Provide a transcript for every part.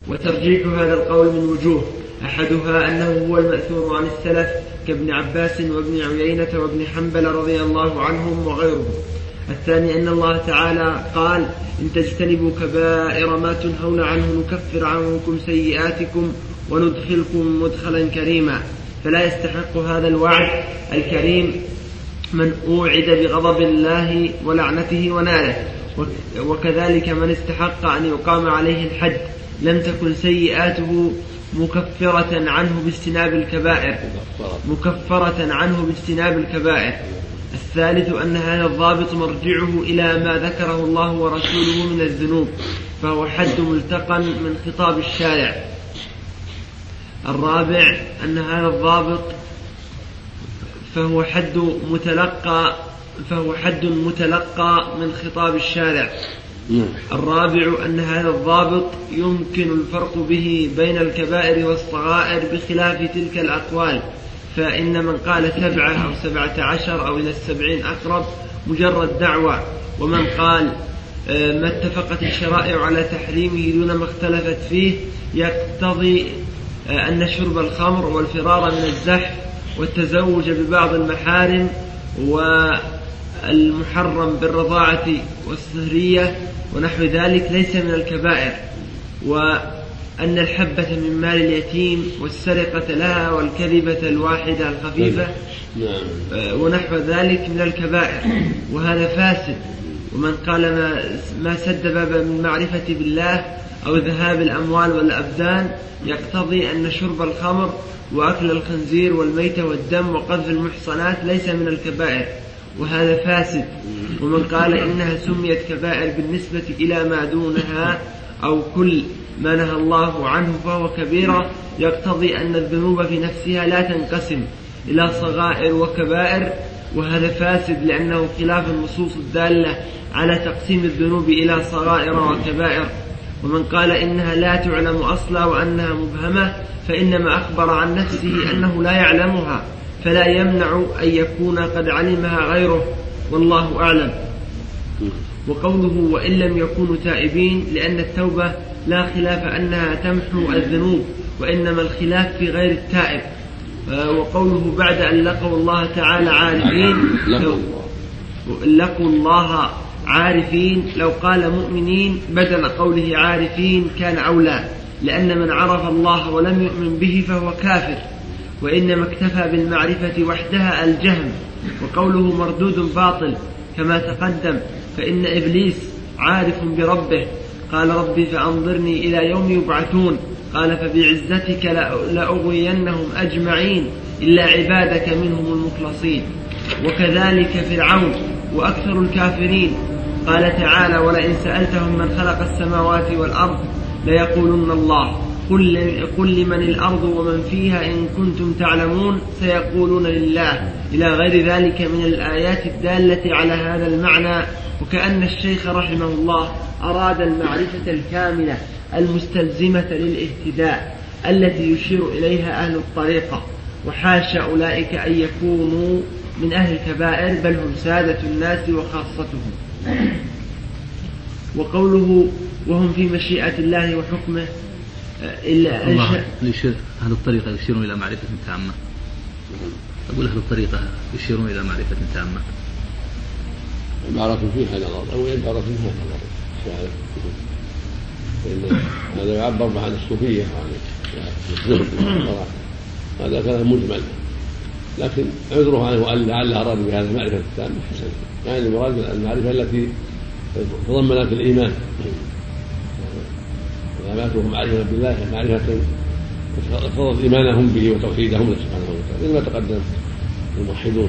وترجيح هذا القول من وجوه: أحدها أنه هو المأثور عن السلف كابن عباس وابن عيينة وابن حنبل رضي الله عنهم وغيرهم. الثاني أن الله تعالى قال: إن تجتنبوا كبائر ما تنهون عنه نكفر عنكم سيئاتكم وندخلكم مدخلا كريما. فلا يستحق هذا الوعد الكريم من أوعد بغضب الله ولعنته وناره. وكذلك من استحق أن يقام عليه الحد لم تكن سيئاته مكفرة عنه باجتناب الكبائر. الثالث أن هذا الضابط مرجعه إلى ما ذكره الله ورسوله من الذنوب، فهو حد ملتقى من خطاب الشارع. الرابع أن هذا الضابط فهو حد متلقى من خطاب الشارع. الرابع أن هذا الضابط يمكن الفرق به بين الكبائر والصغائر بخلاف تلك الأقوال، فإن من قال 7 أو 17 أو إلى 70 أقرب مجرد دعوة، ومن قال ما اتفقت الشرائع على تحريمه دون ما اختلفت فيه يقتضي أن شرب الخمر والفرار من الزحف والتزوج ببعض المحارم والمحرم بالرضاعة والسهرية ونحو ذلك ليس من الكبائر، وأن الحبة من مال اليتيم والسرقة لها والكذبة الواحدة الخفيفة ونحو ذلك من الكبائر، وهذا فاسد. ومن قال ما سد بابا من معرفة بالله أو ذهاب الأموال والأبدان يقتضي أن شرب الخمر وأكل الخنزير والميت والدم وقذف المحصنات ليس من الكبائر، وهذا فاسد. ومن قال إنها سميت كبائر بالنسبة إلى ما دونها أو كل ما نهى الله عنه فهو كبيرة يقتضي أن الذنوب في نفسها لا تنقسم إلى صغائر وكبائر، وهذا فاسد لأنه خلاف النصوص الدالة على تقسيم الذنوب إلى صغائر وكبائر. ومن قال إنها لا تعلم أصلا وأنها مبهمة فإنما أخبر عن نفسه أنه لا يعلمها، فلا يمنع أن يكون قد علمها غيره، والله أعلم. وقوله وإن لم يكونوا تائبين، لأن التوبة لا خلاف أنها تمحو الذنوب، وإنما الخلاف في غير التائب. وقوله بعد أن لقوا الله تعالى عارفين لو قال مؤمنين بدل قوله عارفين كان أولى، لأن من عرف الله ولم يؤمن به فهو كافر، وإنما اكتفى بالمعرفة وحدها الجهم. وقوله مردود باطل كما تقدم، فإن إبليس عارف بربه، قال ربي فأنظرني إلى يوم يبعثون، قال فبعزتك لأغوينهم أجمعين إلا عبادك منهم المخلصين. وكذلك فرعون وأكثر الكافرين، قال تعالى ولئن سألتهم من خلق السماوات والأرض ليقولن الله، قل لمن الأرض ومن فيها إن كنتم تعلمون سيقولون لله، إلى غير ذلك من الآيات الدالة على هذا المعنى. وكأن الشيخ رحمه الله أراد المعرفة الكاملة المستلزمة للاهتداء التي يشير إليها أهل الطريقة، وحاشا أولئك أن يكونوا من أهل الكبائر، بل هم سادة الناس وخاصتهم. وقوله وهم في مشيئة الله وحكمه إلا أهل الطريقة يشيرون إلى معرفة تامة. أقول أهل الطريقة يشيرون إلى معرفة تامة. عبارة فيها نظر أو عبارة فيها نظر، هذا يعبر عن الصوفية هذا كلام مجمل، لكن عذره عنه أن لعله أراد بهذا المعرفة التامة حسن، يعني المراد المعرفة التي تضمنت الإيمان، علاماتهم معرفة بالله معرفة اقتضت إيمانهم به وتوحيدهم سبحانه وتعالى، إنما تقدم الموحدون.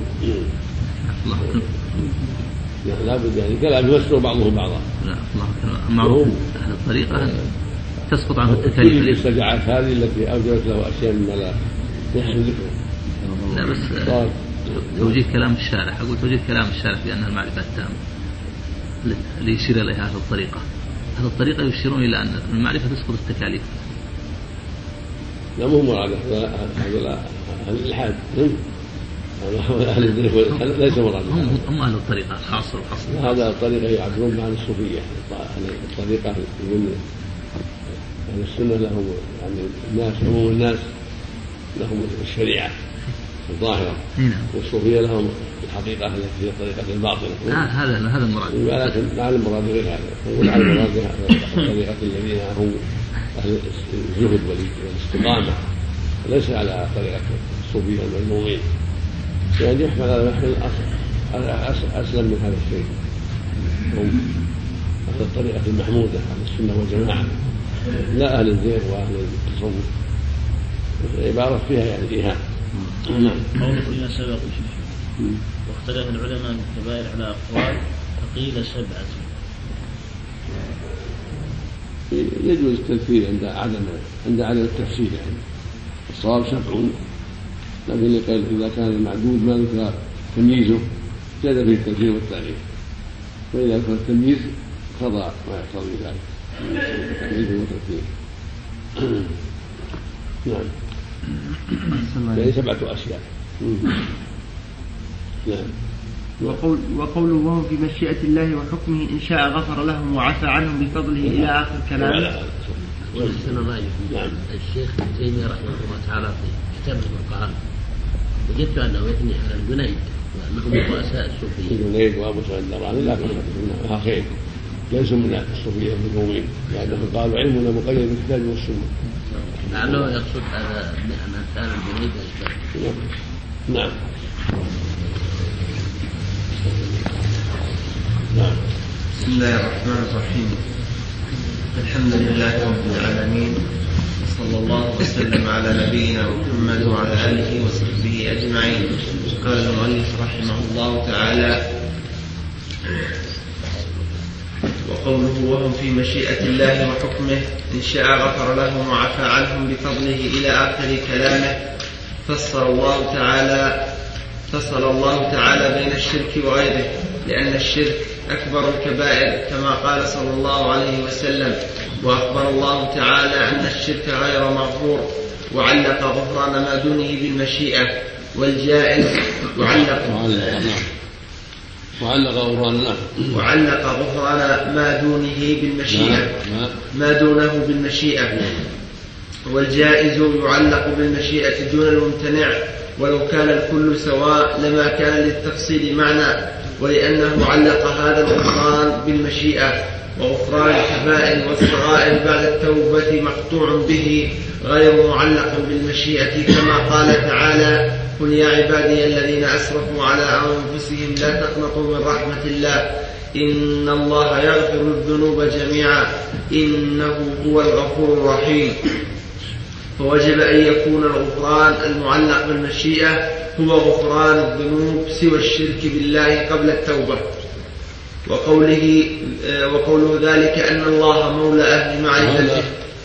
لا بد يعني كلام يمسر بعضهم بعضا. معروف أهل الطريقة تسقط عنه التكاليف الاستجاعات هذه التي أوجبت له أشياء مما لا يحسن ذكره. لا بس توجيه كلام الشارع، أقول توجيه كلام الشارع بأنها المعرفة التامة اللي يشير إليها أهل الطريقة. أهل الطريقة يشيرون إلى أن المعرفة تسقط التكاليف. لا مو مراد هذا أهل الإلحاد، أهل الذنب ليس مراد، هم أهل الطريقة خاصة الخاصة. هذا الطريقة يعبرون عن الصوفية، الطريقة يقول أهل السنة لهم يعني الناس عموم الناس لهم الشريعة الظاهرة، والصوفية لهم الحقيقة التي هي طريقة الباطنة. هذا المراد. ولكن لعل المراد غير هذا، يقول لعل المراد طريقة الذين هم أهل الزهد والاستقامة، ليس على طريقة الصوفية المذمومين، يعني يحمل على نحو أسلم من هذا الشيء. هم أهل الطريقة المحمودة، أهل السنة والجماعة، لا أهل الزيغ وأهل التصوف. عبارة فيها يعني إيهام. قوله فيما سبق واختلف العلماء من الكبائر على أقوال فقيل 7. يجوز التذكير عند عدم التفسير، يعني الصواب 7، لكن اللي قال إذا كان المعدود ما ذكر تمييزه زاد فيه التذكير والتعريف، وإذا ذكر التمييز قضى ما يقتضي ذلك التعريف والتذكير. نعم، يعني 7 أشياء. نعم. وقوله وهم في مشيئة الله وحكمه إن شاء غفر لهم وعفى عنهم بفضله إلى آخر كلامه. نعم. الشيخ ابن تيمية رحمه الله تعالى في كتاب القرآن وجدت أنه يثني على الجنيد وأنهم رؤساء الصوفية. الجنيد وأبو سعيد الدراني لا تنسى خير، ليسوا من الصوفية المذمومين، لأنهم قالوا علمنا مقيد بالكتاب والسنة. لعله يقصد هذا أن كان الجنيد أشبه. نعم. نعم. بسم الله الرحمن الرحيم. الحمد لله رب العالمين، صلى الله وسلم على نبينا محمد وعلى آله وصحبه أجمعين. قال المؤلف رحمه الله تعالى: وقوله وهم في مشيئة الله وحكمه إن شاء غفر لهم وعفى عنهم بفضله إلى آخر كلامه. فصل الله تعالى بين الشرك وغيره، لأن الشرك أكبر الكبائر كما قال صلى الله عليه وسلم، وأخبر الله تعالى أن الشرك غير مغفور، وعلق غفران ما دونه بالمشيئة، والجائز وعلق غفران ما دونه بالمشيئة، ما دونه بالمشيئة، والجائز يعلق بالمشيئة دون الممتنع، ولو كان الكل سواء لما كان للتفصيل معنى، ولأنه علق هذا الغفران بالمشيئة، وغفران الكبائر والصغائر بعد التوبة مقطوع به غير معلق بالمشيئة، كما قال تعالى: قل يا عبادي الذين أسرفوا على أنفسهم لا تقنطوا من رحمة الله إن الله يغفر الذنوب جميعا إنه هو الغفور الرحيم. فوجب أن يكون الغفران المعلق بالمشيئة هو غفران الذنوب سوى الشرك بالله قبل التوبة. وقوله ذلك أن الله مولى أهل معرفته.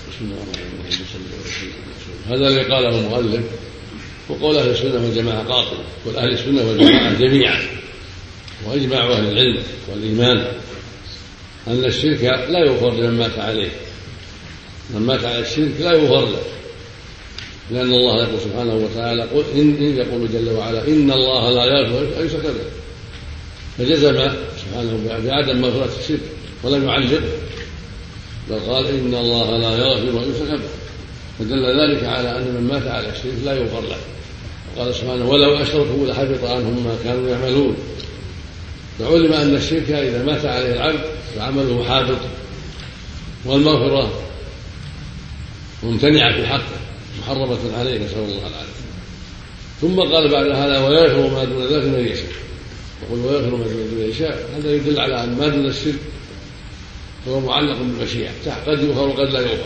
هذا اللي قاله المؤلف، وقول أهل السنة والجماعة قاطع، قول أهل السنة والجماعة جميعا، وإجماع أهل العلم والإيمان أن الشرك لا يغفر لمن مات عليه، من مات على الشرك لا يغفر له، لأن الله يقول سبحانه وتعالى: قل إن يقول جل وعلا إن الله لا يغفر أن يشرك به، فجزم سبحانه بعدم مغفرة الشرك ولم يعلق، بل قال إن الله لا يغفر أن يشرك به، فدل ذلك على أن من مات على الشرك لا يغفر له. قال سبحانه: ولو أشركوا لحبط عنهم ما كانوا يعملون. فعلم أن الشرك إذا مات عليه العبد فعمله حابط، والمغفرة ممتنعة في حقه محرمة عليه، نسأل الله العافية. ثم قال بعد هذا: ويغفر ما دون ذلك من يشاء. يقول ويغفر ما دون ذلك يشاء، هذا يدل على أن ما دون الشرك هو معلق بالمشيئة، قد يغفر وقد لا يغفر،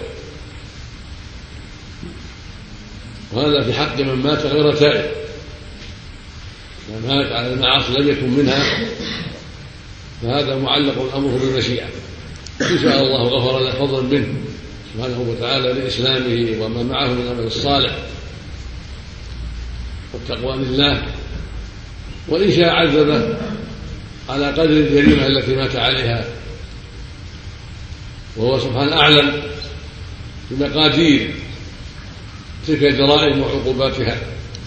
وهذا في حق من مات غير تائب، من مات على المعاصي لم يكن منها، فهذا معلق الأمر بالمشيئة، إن شاء الله غفر له فضلا منه سبحانه وتعالى لإسلامه وما معه من العمل الصالح والتقوى لله، وإن شاء عذبه على قدر الجريمة التي مات عليها، وهو سبحانه أعلم بمقادير تلك الجرائم وعقوباتها.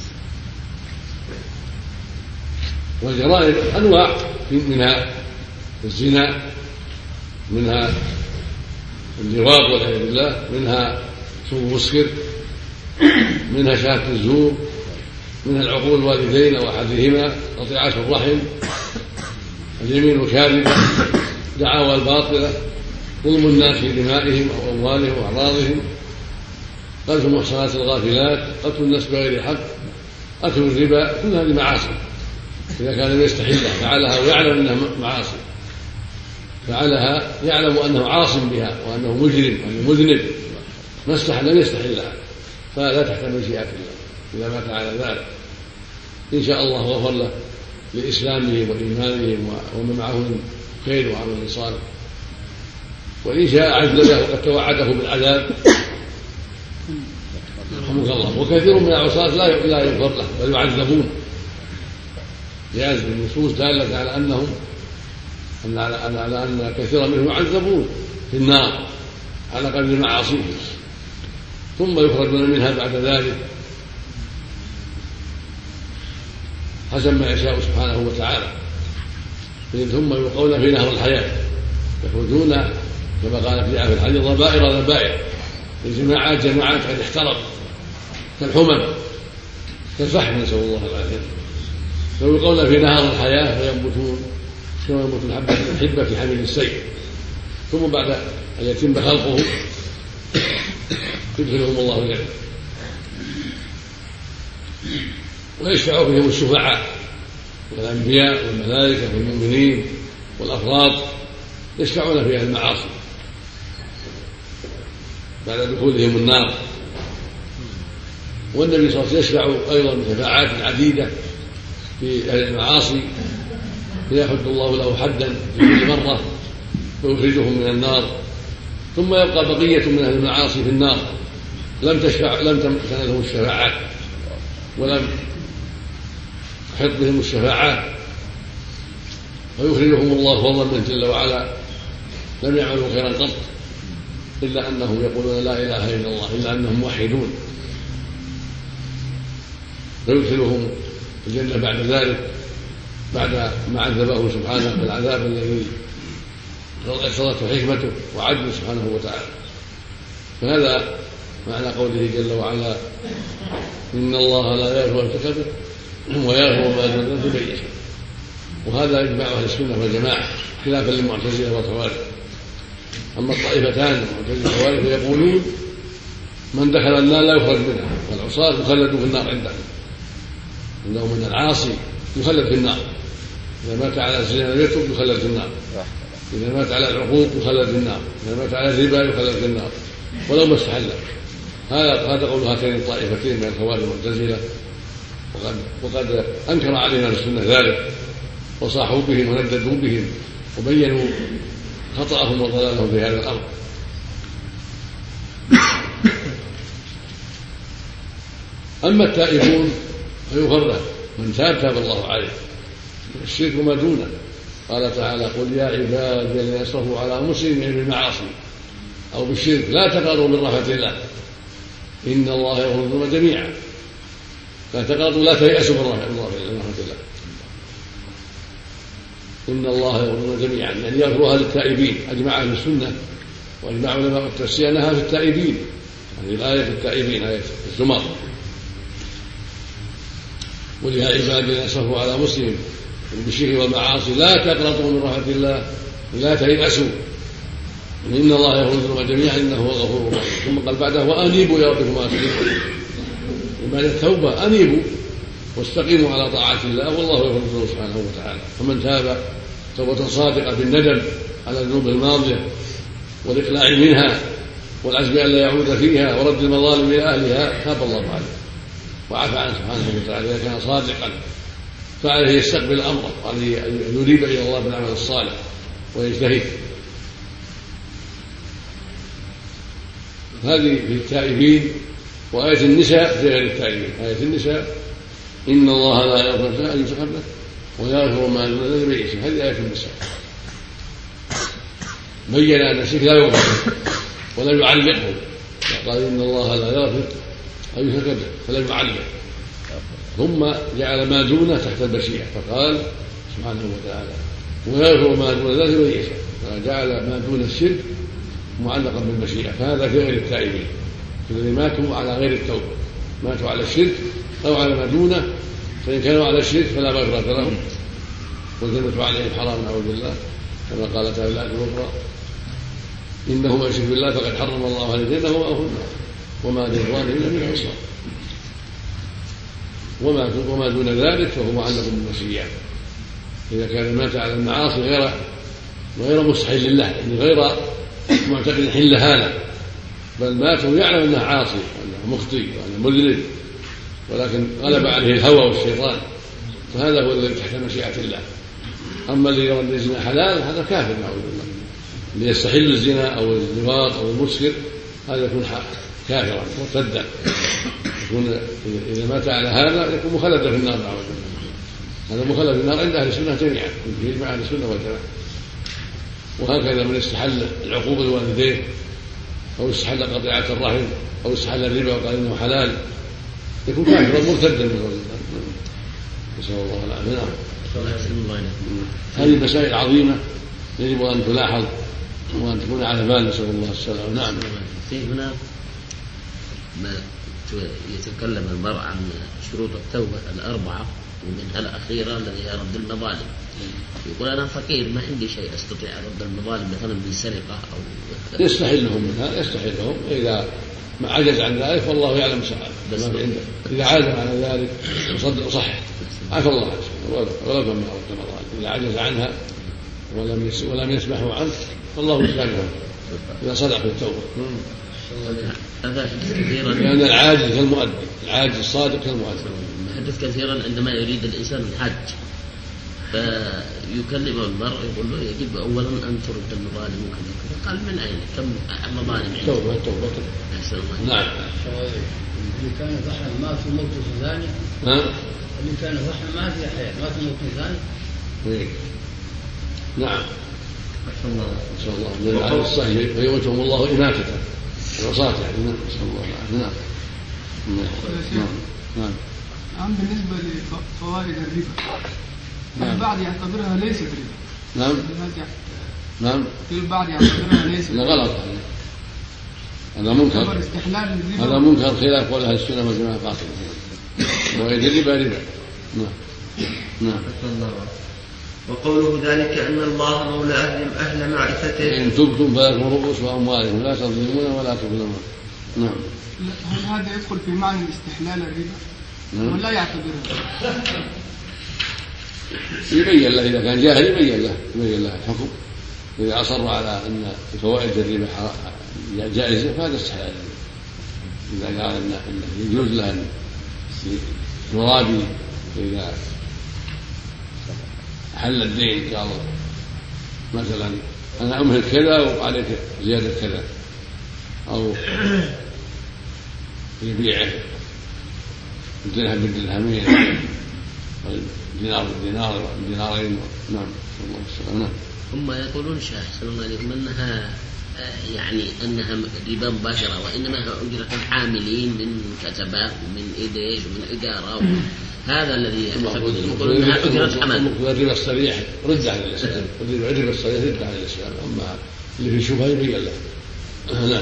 والجرائم أنواع، منها الزنا، منها اللواط والعياذ بالله، منها شرب المسكر، منها شهادة الزور، منها العقول الوالدين أو أحدهما، قطيعة الرحم، اليمين الكاذبة، دعاوى الباطلة، ظلم الناس في دمائهم أو أموالهم وأعراضهم، قذف المحصنات الغافلات، قتل الناس بغير حق، أكل الربا، كل هذه معاصي. إذا كان لم يستحلها فعلها ويعلم أنها معاصي، فعلها يعلم أنه عاص بها وأنه مجرم وأنه مذنب، لم يستحلها، فلا تحت مشيئة الله إذا مات على ذلك. إن شاء الله غفر له لإسلامهم وإيمانهم وما معه من خير وعمل صالح، وإن شاء عجل له وقد توعده بالعذاب رحمك الله. وكثير من العصاة لا يغفر له بل يعذبون، لأجل النصوص دالة على أن كثيرا منهم يعذبون في النار على قدر معاصيهم، ثم يخرجون منها بعد ذلك حسب ما يشاء سبحانه وتعالى. ثم يلقون في نهر الحياة، يخرجون كما قال في الحديث ضبائر الجماعات قد احترق كالحمم كالفحم، نسأل الله العافية. فيلقون في نهر الحياة فينبتون كما ينبت الحبة في حمل السيل، ثم بعد أن يتم خلقه يدخلهم الله الجنة ويشفع فيهم الشفعاء والأنبياء والملائكة والمؤمنين والأفراد، يشفعون في أهل المعاصي بعد دخولهم النار. والنبي صلى الله عليه وسلم يشفع أيضا بشفاعات عديدة في أهل المعاصي، فيحد الله له حدا في كل مرة ويخرجهم من النار، ثم يبقى بقية من أهل المعاصي في النار لم تنلهم الشفاعات ولم تحط بهم الشفاعات، ويخرجهم الله فضلا منه جل وعلا. لم يعملوا خيرا قط إلا أنهم يقولون لا إله إلا الله، إلا أنهم موحدون، فيدخلهم الجنة بعد ذلك بعد ما عذبه سبحانه بالعذاب الذي اقتضته حكمته وعدله سبحانه وتعالى. فهذا معنى قوله جل وعلا: إن الله لا يغفر أن يشرك به ويغفر ما دون ذلك لمن يشاء. وهذا إجماع أهل السنة والجماعة خلافا للمعتزلة والخوارج. أما الطائفتان المعتزلة والخوارج فيقولون من دخل النار لا يخرج منها، والعصاة يخلدوا في النار عندهم من العاصي يخلد في النار، إذا مات على الزنا لم يتب يخلد في النار، إذا مات على العقوق يخلد في النار، إذا مات على الربا يخلد في النار ولو ما استحل. هذا قول هاتين الطائفتين من الخوارج والمعتزلة، وقد أنكر علينا السنة ذلك وصاحوا بهم ونددوا بهم وبينوا خطأهم وضلالهم في هذا الأمر. أما التائبون فيغفر له، من تاب الله عليه، الشرك وما دونه. قال تعالى: قل يا عبادي الذين اسرفوا على انفسهم بالمعاصي او بالشرك لا تقنطوا من رحمة الله ان الله يغفر الذنوب جميعا. لا تقنطوا، لا تيأسوا من رحمة الله، ان الله يغفر الذنوب جميعا، يعني يغفرها للتائبين. اجمع اهل السنه واجمع علماء التفسير انها في التائبين، هذه الايه في التائبين، ايه الزمر: قل يا عبادي الذين اسرفوا على انفسهم بالشرك والمعاصي لا تقنطوا من رحمة الله، لا تيأسوا إن الله يغفر الذنوب جميعا إنه هو الغفور الرحيم. ثم قال بعده: وأنيبوا إلى ربكم وأسلموا. بعد التوبة أنيبوا واستقيموا على طاعة الله والله يغفر الذنوب سبحانه وتعالى. فمن تاب توبة صادقة بالندم على الذنوب الماضية والإقلاع منها والعزم أن لا يعود فيها ورد المظالم إلى أهلها تاب الله عليه وعفى عنه سبحانه وتعالى إذا كان صادقا، فعليه يستقبل أمره وعليه أن يريب إلى الله بالعمل الصالح ويجتهد. هذه في التائبين. وآية النساء في غير التائبين. آية النساء: إن الله لا يغفر أن يشرك به ويغفر ما دون ذلك لمن يشاء. هذه آية النساء بين أن الشرك لا يغفر ولا يعلقه، قال: إن الله لا يغفر أن يشرك به فلا يعلق، ثم جعل ما دونه تحت المشيئة فقال سبحانه وتعالى: ويغفر ما دون ذلك لمن يشاء. فجعل ما دون الشرك معلقا بالمشيئة، فهذا في غير التائبين، الذين ماتوا على غير التوبة، ماتوا على الشرك أو على ما دونه، فإن كانوا على الشرك فلا مغفرة لهم والجنة عليهم حرام نعوذ بالله، كما قال تعالى الآية الأخرى: إنه من يشرك بالله فقد حرم الله عليه الجنة ومأواه النار وما للظالمين من أنصار. وما دون ذلك فهو معلق بالمشيئة، إذا كان مات على المعاصي غير مستحيل لله، يعني غير معتقد حل هذا، بل مات ويعلم أنه عاصي وأنه مخطئ وأنه مذنب، ولكن غلب عليه الهوى والشيطان، فهذا هو الذي تحت مشيئة الله. أما اللي يرى أن الزنا حلال هذا كافر نعوذ بالله، اللي يستحل الزنا أو الزواج أو المسكر هذا يكون كافرا مرتدا، يكون إذا مات على هذا يكون مخلدا في النار نعوذ بالله. هذا مخلد في النار عند أهل السنة جميعا، يجمع أهل السنة والجماعة. وهكذا من استحل العقوق الوالدين أو استحل قطيعة الرحم أو استحل الربا وقال إنه حلال يكون كافرا مرتدا من الله. نسأل الله العافية. هذه مسائل عظيمة يجب أن تلاحظ وأن تكون على بال، نسأل الله السلامة. نعم. في هنا ما يتكلم المرء عن شروط التوبة الأربعة، ومنها الأخيرة الذي هي رد المظالم. يقول أنا فقير ما عندي شيء أستطيع رد المظالم مثلا بالسرقة أو يستحلهم منها، يستحلهم إذا ما عجز عن ذلك والله يعلم ساعة ما في عنده. إذا عازم على ذلك وصدق صح عفى الله عنه ولو كان ما رد المظالم. إذا عجز عنها ولم يسمحوا عنه فالله يسامحه إذا صدق في التوبة. لأن العاجز كالمؤدي، العاجز الصادق كالمؤدي. حدث كثيرا عندما يريد الإنسان الحج فيكلم المرء يقول له يجب أولا أن ترد المظالم وكذا. قال من أين؟ كم مظالم عندك؟ توبة. نعم. اللي كان ضحى مات وموت ثاني. اللي كان ضحى ما في حياة مات وموت ثاني. نعم. ما شاء الله. من العالم الصحيح فيموتهم الله إماتة العصاة يعني. نسأل الله العافية. نعم. بالنسبة لفوائد الربا البعض يعتبرها ليست ربا. نعم. البعض يعتبرها ليست ربا. غلط. هذا منكر. هذا منكر خلاف قول أهل السنة والجماعة قاطبة. وغير الربا ربا. نعم. وقوله ذلك أن الله مولى أهل معرفته إن تبتم فلكم رؤوس أموالكم لا تظلمون ولا تظلمون. نعم. هل هذا يدخل في معنى استحلال الربا ولا يعتبرها؟ يبين له إذا كان جاهل يبين له الحكم. إذا أصر على أن فوائد الربا جائزة فهذا استحلال. إذا قال أن يجوز له أن يرابي إذا حل الدين قال مثلا أنا أمهل كذا وعليك زيادة كذا، أو يبيعه الدرهم بالدرهمين والدينار بالدينار والدينارين. نعم. الله السلام. هم يقولون شيخ صلى الله عليه وسلم أنها يعني أنها ربا مباشرة، وإنما أجرة العاملين من كتبات ومن إيديش ومن إدارة. هذا الذي يقول أنها أجرة عمل. الربا الصريح رد على الإسلام، الربا الصريح رد على الإسلام. أما اللي في شبهة يبين له. نعم.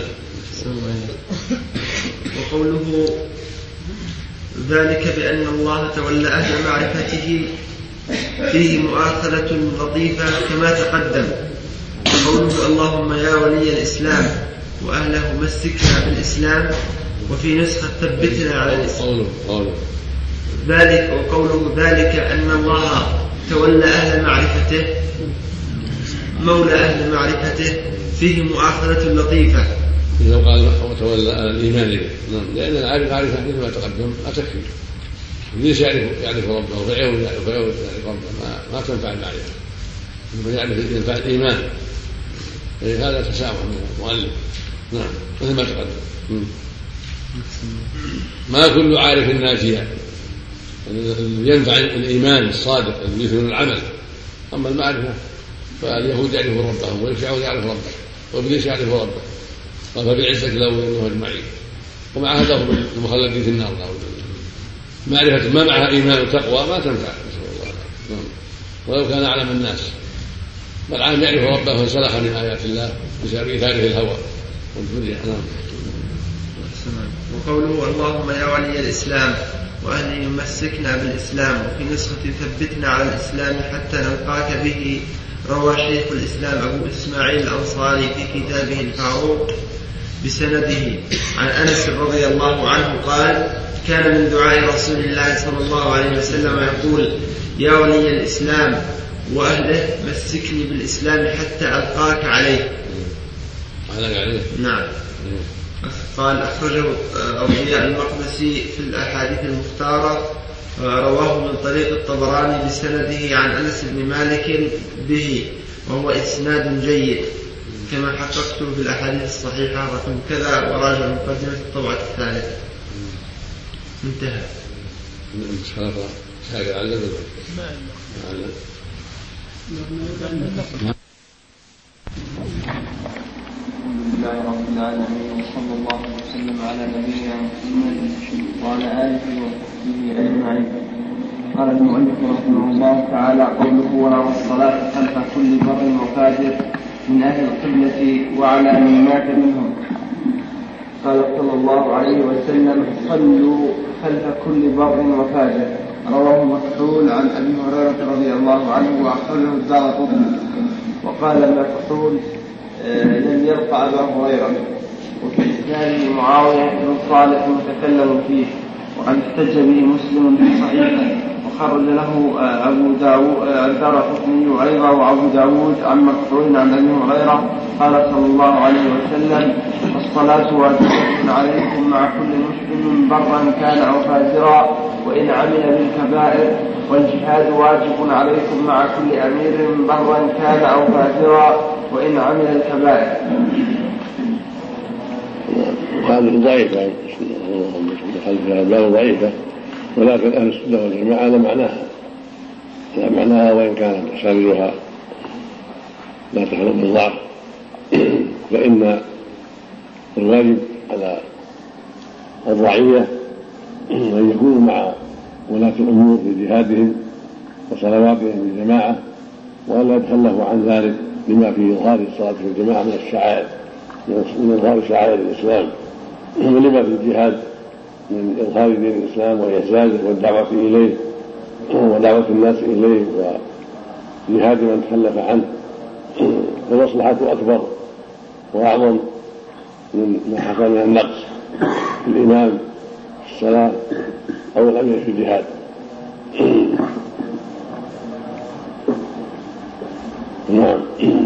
وقوله ذلك بأن الله تولى أهل معرفته فيه مؤاخذة لطيفة كما تقدم. قوله اللهم يا ولي الإسلام وأهله مسكنا بالإسلام، وفي نسخة ثبتنا على الإسلام. ذلك وقوله ذلك أن الله تولى أهل معرفته مولى أهل معرفته فيه مؤاخذة لطيفة. إذا قال وتولى أهل الإيمان به، لأن العارف معرفة مثل ما تقدم لا تكفي. ليش يعرف ربه فيعود يعرف ربه ما تنفع المعرفة، من يعرف ينفع الإيمان. هذا تسامح من المؤلف. نعم. مثل ما تقدم. ما كل عارف ناجيا، ينفع الإيمان الصادق الذي يثمر العمل. أما المعرفة فاليهود يعرفوا ربهم والفرعون يعرف ربه وإبليس يعرف ربه، فبالعزة له وإنه أجمعين. ومع هذا هم المخلدين في النار. معرفة ما معها إيمان وتقوى ما تنفع، نسأل الله. ولو كان أعلم الناس بل عام يعرف ربه فانسلخ من آيات الله بسبب إيثاره الهوى والدنيا. وقوله اللهم يا ولي الإسلام وأهل يمسكنا بالإسلام، وفي نسخة ثبتنا على الإسلام حتى نلقاك به، روى شيخ الإسلام أبو إسماعيل الأنصاري في كتابه الفاروق بسنده عن أنس رضي الله عنه قال: كان من دعاء رسول الله صلى الله عليه وسلم يقول: يا ولي الإسلام وأهله مسكني بالإسلام حتى ألقاك عليه. نعم. قال أخرجه أضياء المقدسي في الأحاديث المختارة، رواه من طريق الطبراني بسنده عن أنس بن مالك به، وهو إسناد جيد كما حققته في الأحاديث الصحيحة رقم كذا، وراجع مقدمة الطبعة الثالثة. انتهى. لله رب العالمين، وصلى الله وسلم على نبينا محمد وعلى آله وصحبه أجمعين. قال المؤلف رحمه الله تعالى: قوله ونرى الصلاة خلف كل بر وفاجر من أهل القبلة وعلى من مات منهم. قال صلى الله عليه وسلم: صلوا خلف كل بر وفاجر. رواه مكحول عن أبي هريرة رضي الله عنه وأخرجه الدارقطني. وقال مكحول: لم يرفع أبا هريرة. وفي إسناده معاوية بن صالح متكلم فيه، وقد احتج به مسلم في صحيحه، وخرج له الدارقطني أيضا وأبو داود عن مكحول عن أبي هريرة قال صلى الله عليه وسلم: الصلاة واجبة عليكم مع كل مسلم برا كان أو فاجرا وإن عمل بالكبائر، والجهاد واجب عليكم مع كل أمير برا كان أو فاجرا وإن عمل الكبائر. هذه ضعيفة، ضعيفة، ولكن أهل السنة والجماعة لا معناها وإن كانت أساليبها لا تخلو من ضعف، فإن الواجب على الرعية أن يكونوا مع ولاة الأمور في جهادهم وصلواتهم بالجماعة، وألا يتخلفوا عن ذلك لما في إظهار الصلاة في الجماعة من الشعائر، من إظهار شعائر الإسلام، ولما في الجهاد من إظهار دين الإسلام وإعزازه والدعوة إليه ودعوة الناس إليه وجهاد من تخلف عنه. فالمصلحة أكبر وأعظم من ما حصل من النقص في الإمام في الصلاة أو الأمير في الجهاد. نعم.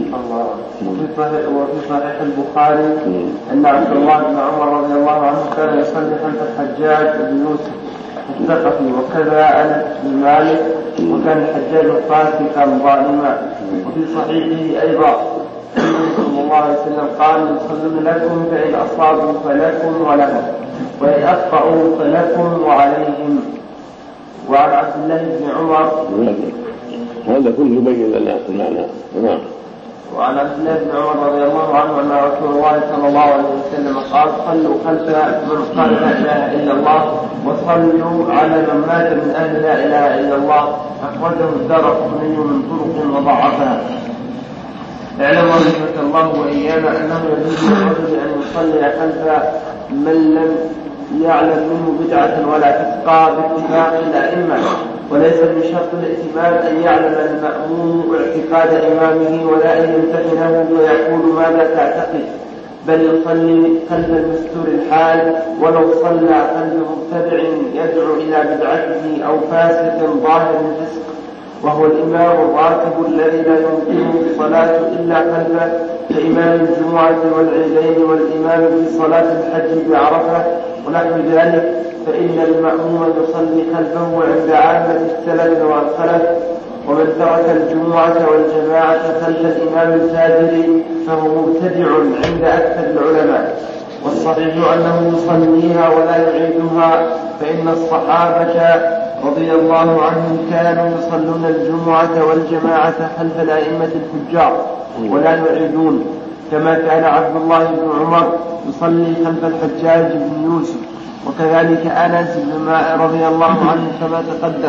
وفي صحيح البخاري أن عبد الله بن عمر رضي الله عنه كان يصلي خلف الحجاج بن يوسف الثقفي، وكذا أنس بن مالك، وكان الحجاج فاسقا ظالما. وفي صحيحه أيضا صلى الله عليه وسلم قال: يصلون لكم فإن أصابوا فلكم ولهم، وإن أخطأوا فلكم وعليهم. وعن عبد الله بن عمر هذا كله يبين لنا المعنى. وعن عبد الله بن عمر رضي الله عنه أن رسول الله صلى الله عليه وسلم قال: صلوا خلف من قال لا إله إلا الله، وصلوا على من مات من أهل لا إله إلا الله. أخرجه الدارقطني من طرق وضعفها. اعلم رحمة الله وإيانا أنه يجوز للرجل أن يصلي خلف من لم يعلم منه بدعة ولا فسقا باتفاق الأئمة، وليس من شرط الائتمان أن يعلم المأموم اعتقاد إمامه ولا أن يمتحنه ويقول ماذا تعتقد، بل يصلي خلف المستور الحال ولو صلى خلف مبتدع يدعو إلى بدعته أو فاسق ظاهر الفسق، وهو الإمام الراتب الذي لا يمكنه الصلاة إلا خلفه، كإمام الجمعة والعيدين والإمام في صلاة الحج بعرفة ونحو ذلك، فإن المأموم يصلي خلفه عند عامة السلف والخلف. ومن ترك الجمعة والجماعة خلف الإمام الفاجر فهو مبتدع عند أكثر العلماء، والصحيح أنه يصليها ولا يعيدها، فإن الصحابة رضي الله عنهم كانوا يصلون الجمعة والجماعة خلف الأئمة الفجار ولا يعيدون، كما كان عبد الله بن عمر يصلي خلف الحجاج بن يوسف، وكذلك أنس بن مالك رضي الله عنه كما تقدم.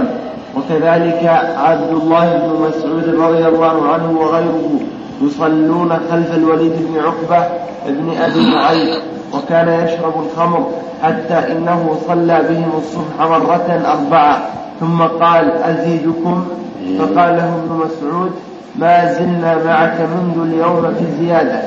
وكذلك عبد الله بن مسعود رضي الله عنه وغيره يصلون خلف الوليد بن عقبة بن أبي معيط، وكان يشرب الخمر حتى إنه صلى بهم الصبح مرة 4 ثم قال أزيدكم؟ فقال له ابن مسعود ما زلنا معك منذ اليوم في زيادة.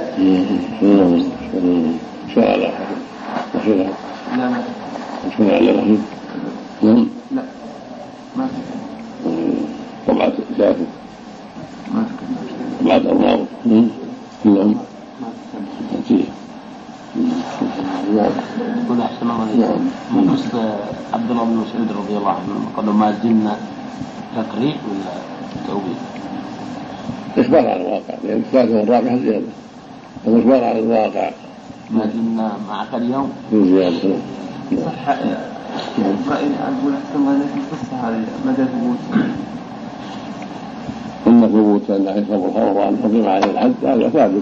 لا ما طبعا ثلاثة بعد الله كلهم يقول أحسن الله من قصة عبد الله بن مسعود رضي الله عنه قالوا ما زلنا تقريب ولا توبيخ؟ إخبار عن الواقع، لأن الثالثة والرابعة زيادة، إخبار عن الواقع ما زلنا معك اليوم في زيادة. صح. أقول أحسن الله لك القصة هذه مدى ثبوت؟ إن ثبوت أن يشرب الخمر وأن تقيم عليه الحد هذا ثابت.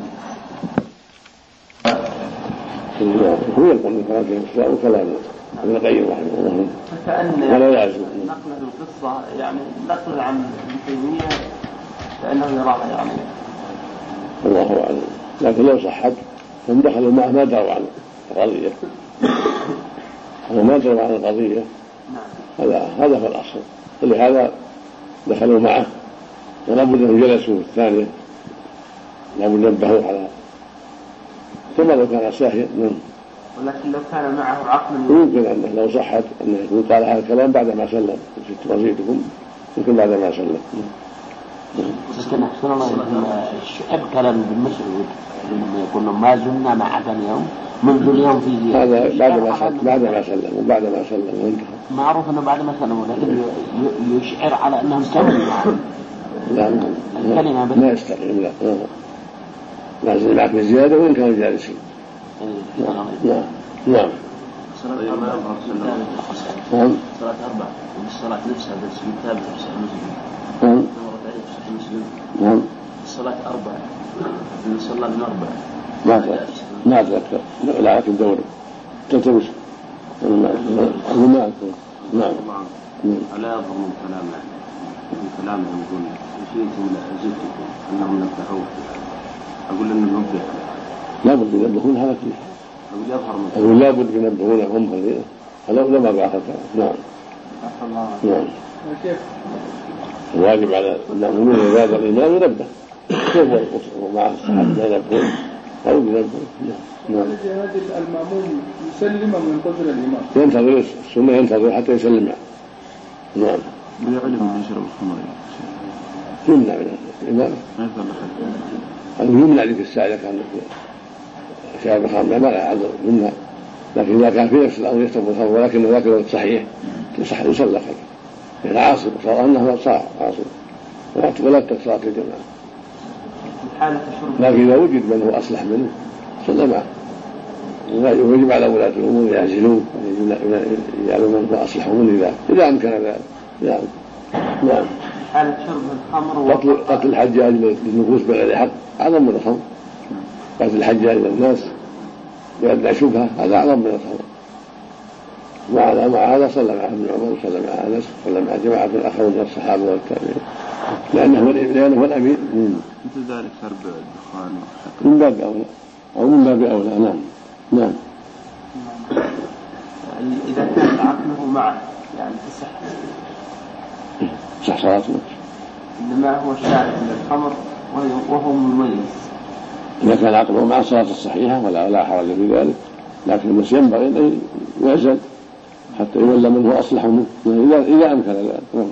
هو يقول من كلام كلام ابن القيم رحمه الله، ولا يعزو نقل القصة يعني نقل عن ابن تيمية لأنه يراها يعني الله أعلم، لكن لو صحت هم دخلوا معه ما دروا عن القضية، وما دروا عن القضية هذا هو الأصل، ولهذا دخلوا معه ولا بد أن جلسوا في الثانية، لا بد ينبهوا على كما لو كان ساهيا. ولكن لو كان معه عقل يمكن أنه لو صحت أنه يكون قال هذا الكلام بعد ما سلم في وزيدكم، يمكن بعد ما سلم. لكن أحسن الله الشعب كلام ابن مسعود لما يقول ما زلنا معك اليوم منذ اليوم في زيادة، هذا بعد ما سلم وبعد ما سلم وانتهى. معروف أنه بعد ما سلموا، لكن يشعر على أنهم كملوا معه. لا الكلمة ما يستقيم، لا لازم معك بزيادة وإن كانوا جالسين. نعم نعم. صلاة 4 والصلاة نفسها بس متابعة في مسلم. نعم. الصلاة 4 من صلاة من 4 ما أتذكر لا لكن دور تلتمس الماء. نعم. ألا يظهر من كلامه يقول شئتم لأزدتكم أنهم نبهوا، أقول أنه نبه لا بد ينبهون هذا كله، أقول لا بد ينبهونهم قليلا، هذا لما بأخذ. نعم نعم. الواجب على المأمومين إذا هذا الإمام ينبه كيف ومع الصحابة لا ينبهون أو ينبهون. نعم. المأموم يسلم وينتظر الإمام، ينتظر السنة ينتظر حتى يسلم. نعم. ويعلم من يشرب الخمر يمنع من الإمام، يمنع لك الساعة إذا كان شارب الخمر ما لا عذر يمنع، لكن إذا كان في نفس الأمر يشرب الخمر ولكن ذاك الوقت صحيح تصح يصلى خلفه، يعني عاصر صار أنه صار عاصر ولا تكسر الجماعة، لكن إذا وجد من هو أصلح منه صلى معه. ويجب على ولاة الأمور يعزلون يعلمون من هو أصلح منه إذا أمكن ذلك. نعم. حالة شرب الخمر قتل الحجاج للنفوس بغير حق أعظم من الخمر، قتل الحجاج للناس بأدنى شبهة هذا أعظم من الخمر. مع هذا صلى مع ابن عمر صلى مع أنس صلى مع جماعة الآخرين من الصحابة والتابعين لأنه هو الأمين. مثل ذلك شرب الدخان من باب أولى أو من باب أولى. نعم نعم. إذا كان عقله معه يعني صح صلاته، إنما هو شارب للخمر وهو مميز. إذا كان عقله مع الصلاة الصحيحة ولا حرج في ذلك، لكن بس ينبغي أن يعزل حتى يولى من هو أصلح منه إذا أمكن ذلك.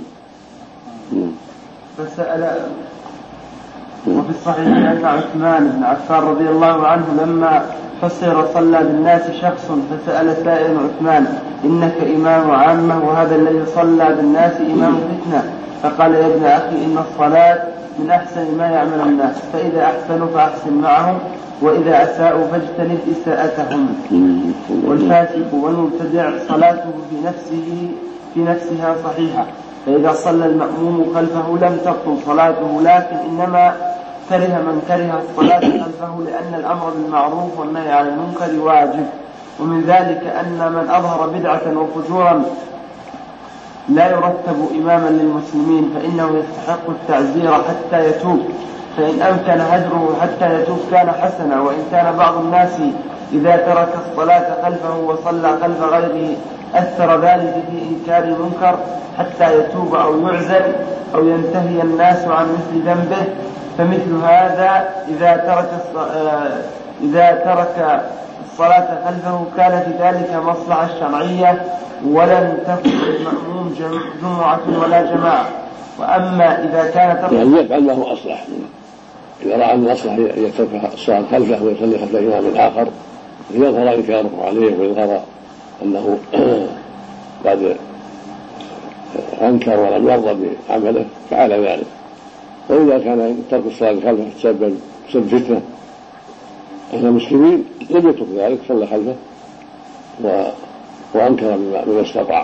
فسأل وفي الصحيح أن عثمان بن عفان رضي الله عنه لما حصر صلى بالناس شخص فسأل سائل عثمان إنك إمام عامة وهذا الذي صلى بالناس إمام فتنة، فقال يا ابن أخي إن الصلاة من أحسن ما يعمل الناس، فإذا أحسنوا فأحسن معهم وإذا أساءوا فاجتنب إساءتهم. والفاسق والمبتدع صلاته في نفسها صحيحة، فإذا صلى المأموم خلفه لم تبطل صلاته، لكن إنما كره من كره الصلاة خلفه لأن الأمر بالمعروف والنهي عن المنكر واجب. ومن ذلك أن من أظهر بدعة وفجورا لا يرتب إماما للمسلمين فإنه يستحق التعزير حتى يتوب، فإن أمكن هجره حتى يتوب كان حسنا. وإن كان بعض الناس إذا ترك الصلاة خلفه وصلى خلف غيره أثر ذلك في إنكار المنكر حتى يتوب أو يعزل أو ينتهي الناس عن مثل ذنبه، فمثل هذا إذا ترك الصلاة خلفه كان في ذلك مصلحة شرعية ولن تكن المأموم جمعة ولا جماعة. وأما إذا كان ترك يعني يفعل ما هو أصلح، إذا رأى أن الأصلح يترك الصلاة خلفه ويصلي خلف إمام آخر يظهر إنكاره عليه ويظهر أنه قد أنكر ولم يرضى بعمله فعل ذلك. وإذا كان ترك الصلاة خلفه تسبب فتنة أهل المسلمين لم يترك ذلك، صلى خلفه وأنكر بما استطاع.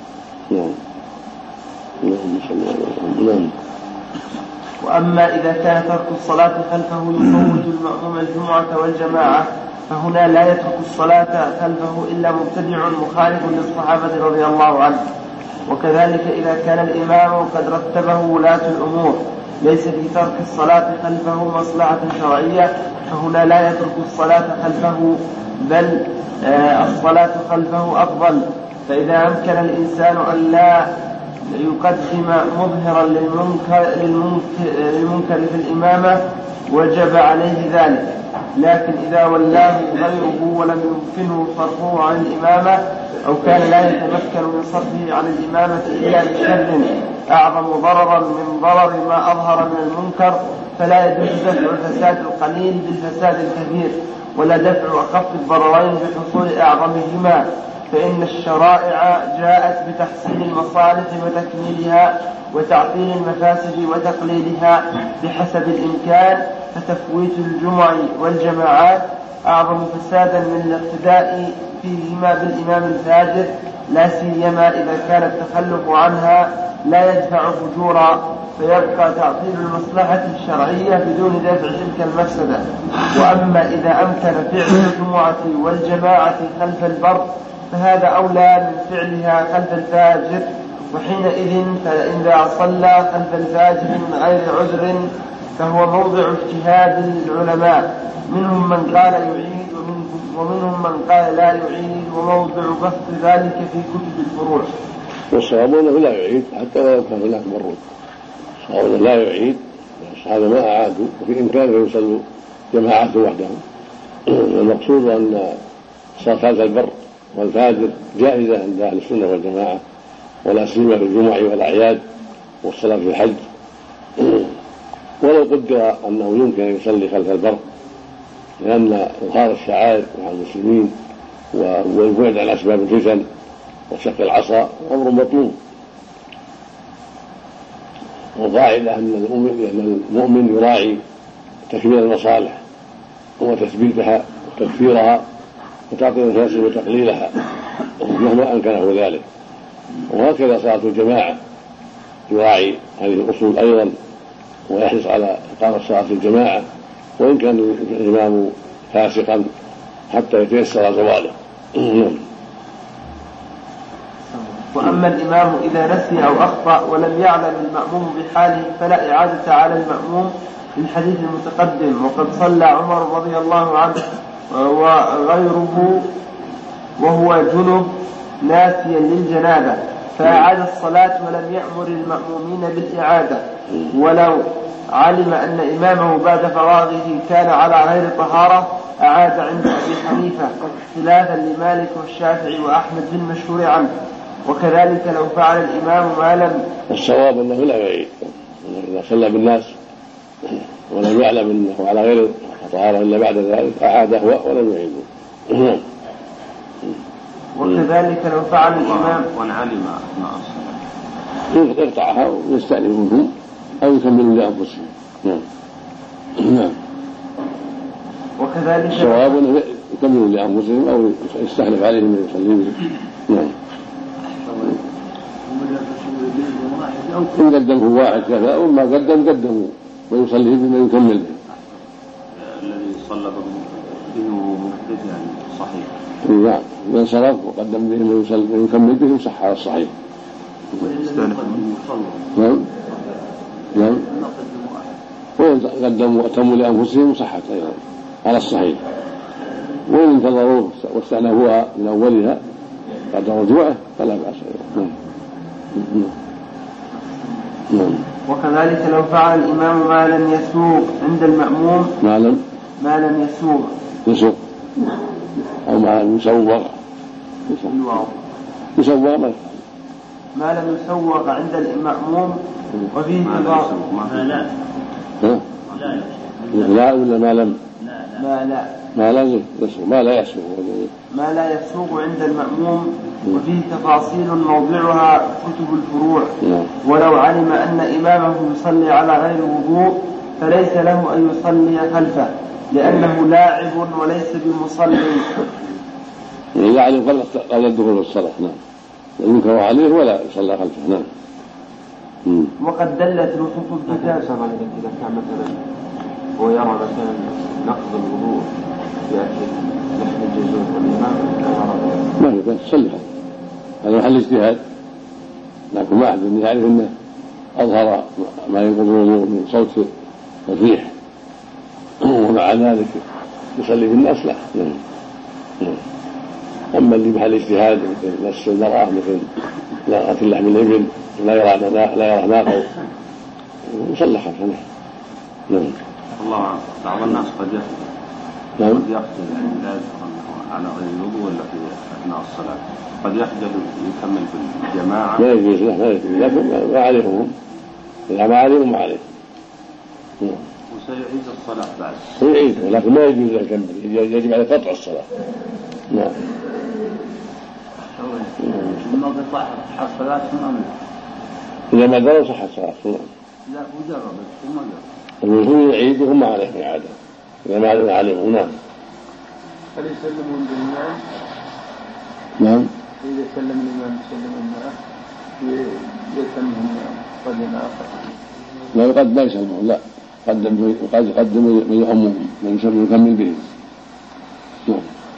نعم. وأما إذا كان ترك الصلاة خلفه يفوت المأموم الجمعة والجماعة فهنا لا يترك الصلاة خلفه إلا مبتدع مخالف للصحابة رضي الله عنه. وكذلك إذا كان الإمام قد رتبه ولاة الأمور ليس في ترك الصلاة خلفه مصلحة شرعية فهنا لا يترك الصلاة خلفه، بل الصلاة خلفه أفضل. فإذا أمكن الإنسان أن لا يقدم مظهرا للمنكر في الإمامة وجب عليه ذلك، لكن إذا ولاه غيره ولم يمكنه صرفه عن الإمامة أو كان لا يتمكن من صرفه عن الإمامة إلا بشر أعظم ضررا من ضرر ما أظهر من المنكر فلا يجوز دفع الفساد القليل بالفساد الكثير ولا دفع أخف الضررين بحصول أعظمهما، فإن الشرائع جاءت بتحسين المصالح وتكميلها وتعطيل المفاسد وتقليلها بحسب الإمكان، فتفويت الجمع والجماعات أعظم فسادا من الاقتداء فيهما بالإمام الفاجر، لا سيما إذا كان التخلف عنها لا يدفع فجورا فيبقى تعطيل المصلحة الشرعية بدون دفع تلك المفسدة. وأما إذا أمكن فعل الجمعة والجماعة خلف البر فهذا أولى من فعلها خلف الفاجر، وحينئذ فإذا صلى خلف الفاجر من غير عذر فهو موضع اجتهاد للعلماء، منهم من قال يعيد ومنهم من قال لا يعيد، وموضع بسط ذلك في كتب الفروع. والصواب أنه لا يعيد حتى لا يكون هناك مرود، الصواب أنه لا يعيد، الصحابة ما أعادوا وفي إمكانهم يصلوا جماعات وحدهم. المقصود أن صلاة خلف البر والفاجر جائزة عند أهل السنة والجماعة، ولا سيما في الجمع والأعياد والصلاة في الحج، ولو قدر أنه يمكن أن يصلي خلف البر لأن إظهار الشعائر مع المسلمين والبعد عن أسباب الفتن وشق العصا أمر مطلوب. وقاعدة أن المؤمن يراعي تكميل المصالح وتثبيتها وتكفيرها وتعطيل الفاسد وتقليلها مهما أمكنه ذلك. وهكذا صلاة الجماعة يراعي هذه الأصول أيضا ويحرص على إقامة صلاة الجماعة وإن كان الإمام فاسقا حتى يتيسر زواله. وأما الإمام إذا نسي أو أخطأ ولم يعلم المأموم بحاله فلا إعادة على المأموم للحديث المتقدم، وقد صلى عمر رضي الله عنه وغيره وهو جنب ناسيا للجنابة فأعاد الصلاة ولم يأمر المأمومين بالإعادة، ولو علم أن إمامه بعد فراغه كان على غير طهارة أعاد عند أبي حنيفة خلافا لمالك والشافعي وأحمد بالمشهور عنه. وكذلك لو فعل الإمام ما لم. الصواب أنه لا يعيد، إذا صلى بالناس ولم يعلم أنه على غير طهارة إلا بعد ذلك أعاد هو ولم يعيده. وكذلك لو فعل الإمام ونعلم أثناء الصلاة يقطعها ويستأنفهم أو يكملوا لأنفسهم. نعم. وكذلك الصواب أنه يكملوا لأنفسهم أو يستحلف عليهم من يصلي. نعم. إن قدمه واحد كذا وما قدموا ويصلي بما يكمل به. الذي صلى به محدث يعني صحيح. نعم، من صرف وقدم به ما يكمل به صح على الصحيح. نعم نعم. وإن قدموا وأتموا لأنفسهم صحت أيضا على الصحيح، وإن انتظروا واستأنفوها من أولها بعد رجوعه فلا بأس أيضا. نعم. وكذلك لو فعل الإمام ما لم يسوق عند المأموم ما لم يسوق أو ما لم يسوق ما لم يسوق عند المأموم وفيه تضاد. لا ولا ما لم ما لا يسوق عند المأموم وفيه تفاصيل موضعها كتب الفروع. ولو علم أن إمامه يصلي على غير وضوء فليس له أن يصلي خلفه لأنه لاعب وليس بمصلي. يعني قبل الدخول في الصلاة. نعم. ينكر عليه ولا يصلى خلفه. نعم. وقد دلت نصوص الكتاب إذا كان مثلا هو يرى مثلا نقض الوضوء يأتي لحم الجزور والإمام ما في بس صلها، هذا محل اجتهاد، لكن ما أحد يعرف أنه أظهر ما ينقض الوضوء من صوت الريح ومع ذلك يصلي في الناس لا. أما اللي محل اجتهاد مثل نص المرأة مثل أكل لحم الإبل لا يرى ناقه يصلى خلفه. نعم. الله بعض الناس قد يخجل يعني لا يدخل على غير الوضوء ولا في أثناء الصلاة، قد يخجل يكمل في الجماعة. لا يجوز له، لكن ما عليهم إذا ما عليهم ما عليه. وسيعيد الصلاة بعد. سيعيد ولكن ما يجوز له يكمل، يجب عليه قطع الصلاة. نعم. ما قطع الصلاة إذا ما دروا صح الصلاة. لا مجرد ثم المسلمين يعيدهم ما عليهم إعادة إذا ما عليهم. نعم. هل يسلمون بالإمام؟ نعم. إذا سلم الإمام يسلم الماء يتمهم قدم آخر. لا يقدم ما يسلمون، لا يقدم من يؤمهم من يسلم يكمل به. نعم.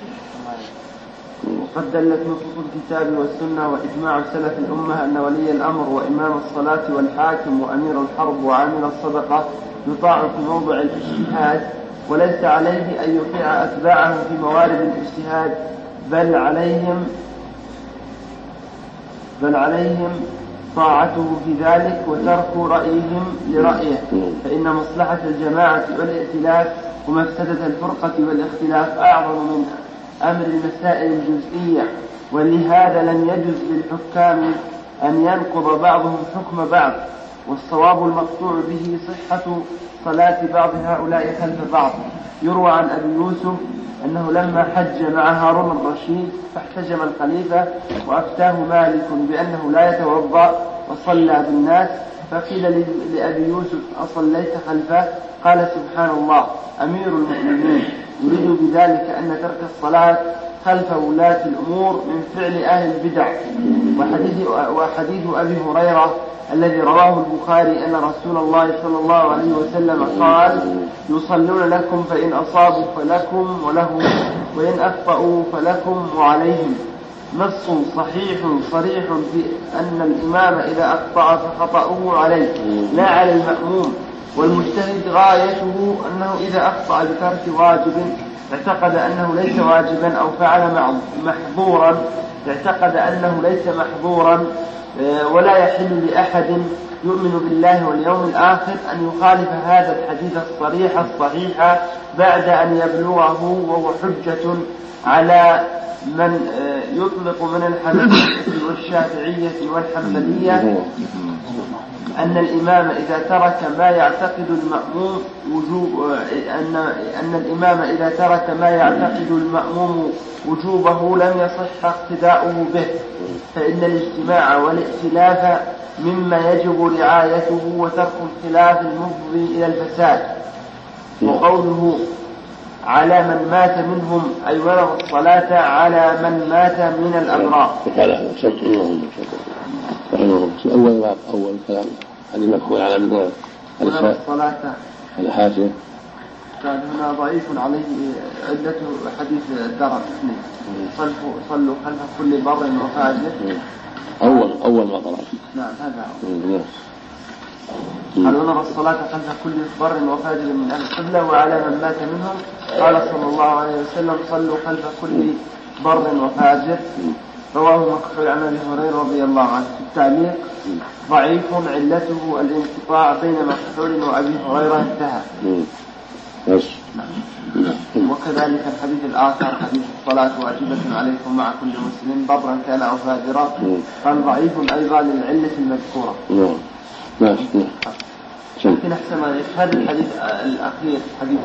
وقد دلت نصوص الكتاب والسنة وإجماع سلف الأمة أن ولي الأمر وإمام الصلاة والحاكم وأمير الحرب وعامل الصدقة يطاع في موضع الاجتهاد، وليس عليه أن يطيع أتباعه في موارد الاجتهاد، بل عليهم طاعته في ذلك وترك رأيهم لرأيه، فإن مصلحة الجماعة والائتلاف ومفسدة الفرقة والاختلاف أعظم من أمر المسائل الجزئية. ولهذا لم يجوز للحكام أن ينقض بعضهم حكم بعض، والصواب المقطوع به صحة صلاة بعض هؤلاء خلف بعض. يروى عن أبي يوسف أنه لما حج مع هارون الرشيد فاحتجم الخليفة وأفتاه مالك بأنه لا يتوضأ وصلى بالناس، فقيل لأبي يوسف أصليت خلفه؟ قال سبحان الله أمير المؤمنين، يريد بذلك أن ترك الصلاة خلف ولاة الأمور من فعل أهل البدع. وحديث أبي هريرة الذي رواه البخاري أن رسول الله صلى الله عليه وسلم قال يصلون لكم فإن أصابوا فلكم ولهم وإن أخطأوا فلكم وعليهم، نص صحيح صريح في أن الإمام إذا أخطأ فخطأه عليه لا على المأموم. والمجتهد غايته أنه إذا أخطأ بترك واجب اعتقد أنه ليس واجبا أو فعل محظورا اعتقد أنه ليس محظورا، ولا يحل لأحد يؤمن بالله واليوم الآخر أن يخالف هذا الحديث الصريح الصحيح بعد أن يبلغه، وهو حجة على من يطلق من الحنفية والشافعية والحنبلية أن الإمام إذا ترك ما يعتقد المأموم وجوبه لم يصح اقتداؤه به، فإن الاجتماع والائتلاف مما يجب رعايته وترك الخلاف المفضي إلى الفساد. وقوله على من مات منهم أي ولغ الصلاة على من مات من الأبرار. أول كلام هذه مكفول على من الصلاة على حاشية كان هنا ضعيف عليه عدة حديث الدرر صلوا خلف كل بر وفاجر أول ما قرأت. نعم هذا قال ونرى الصلاة خلف كل بر وفاجر من أهل القبلة وعلى من مات منهم. قال صلى الله عليه وسلم صلوا خلف كل بر وفاجر. رواه مكحول عن أبي هريرة رضي الله عنه. في التعليق ضعيف علته الانقطاع بين مكحول وأبي هريرة انتهى. وكذلك الحديث الآخر حديث الصلاة واجبة عليكم مع كل مسلم برا كان أو فاجرا قال ضعيف أيضا للعلة المذكورة. لكن أحسن هذا الحديث الأخير حديث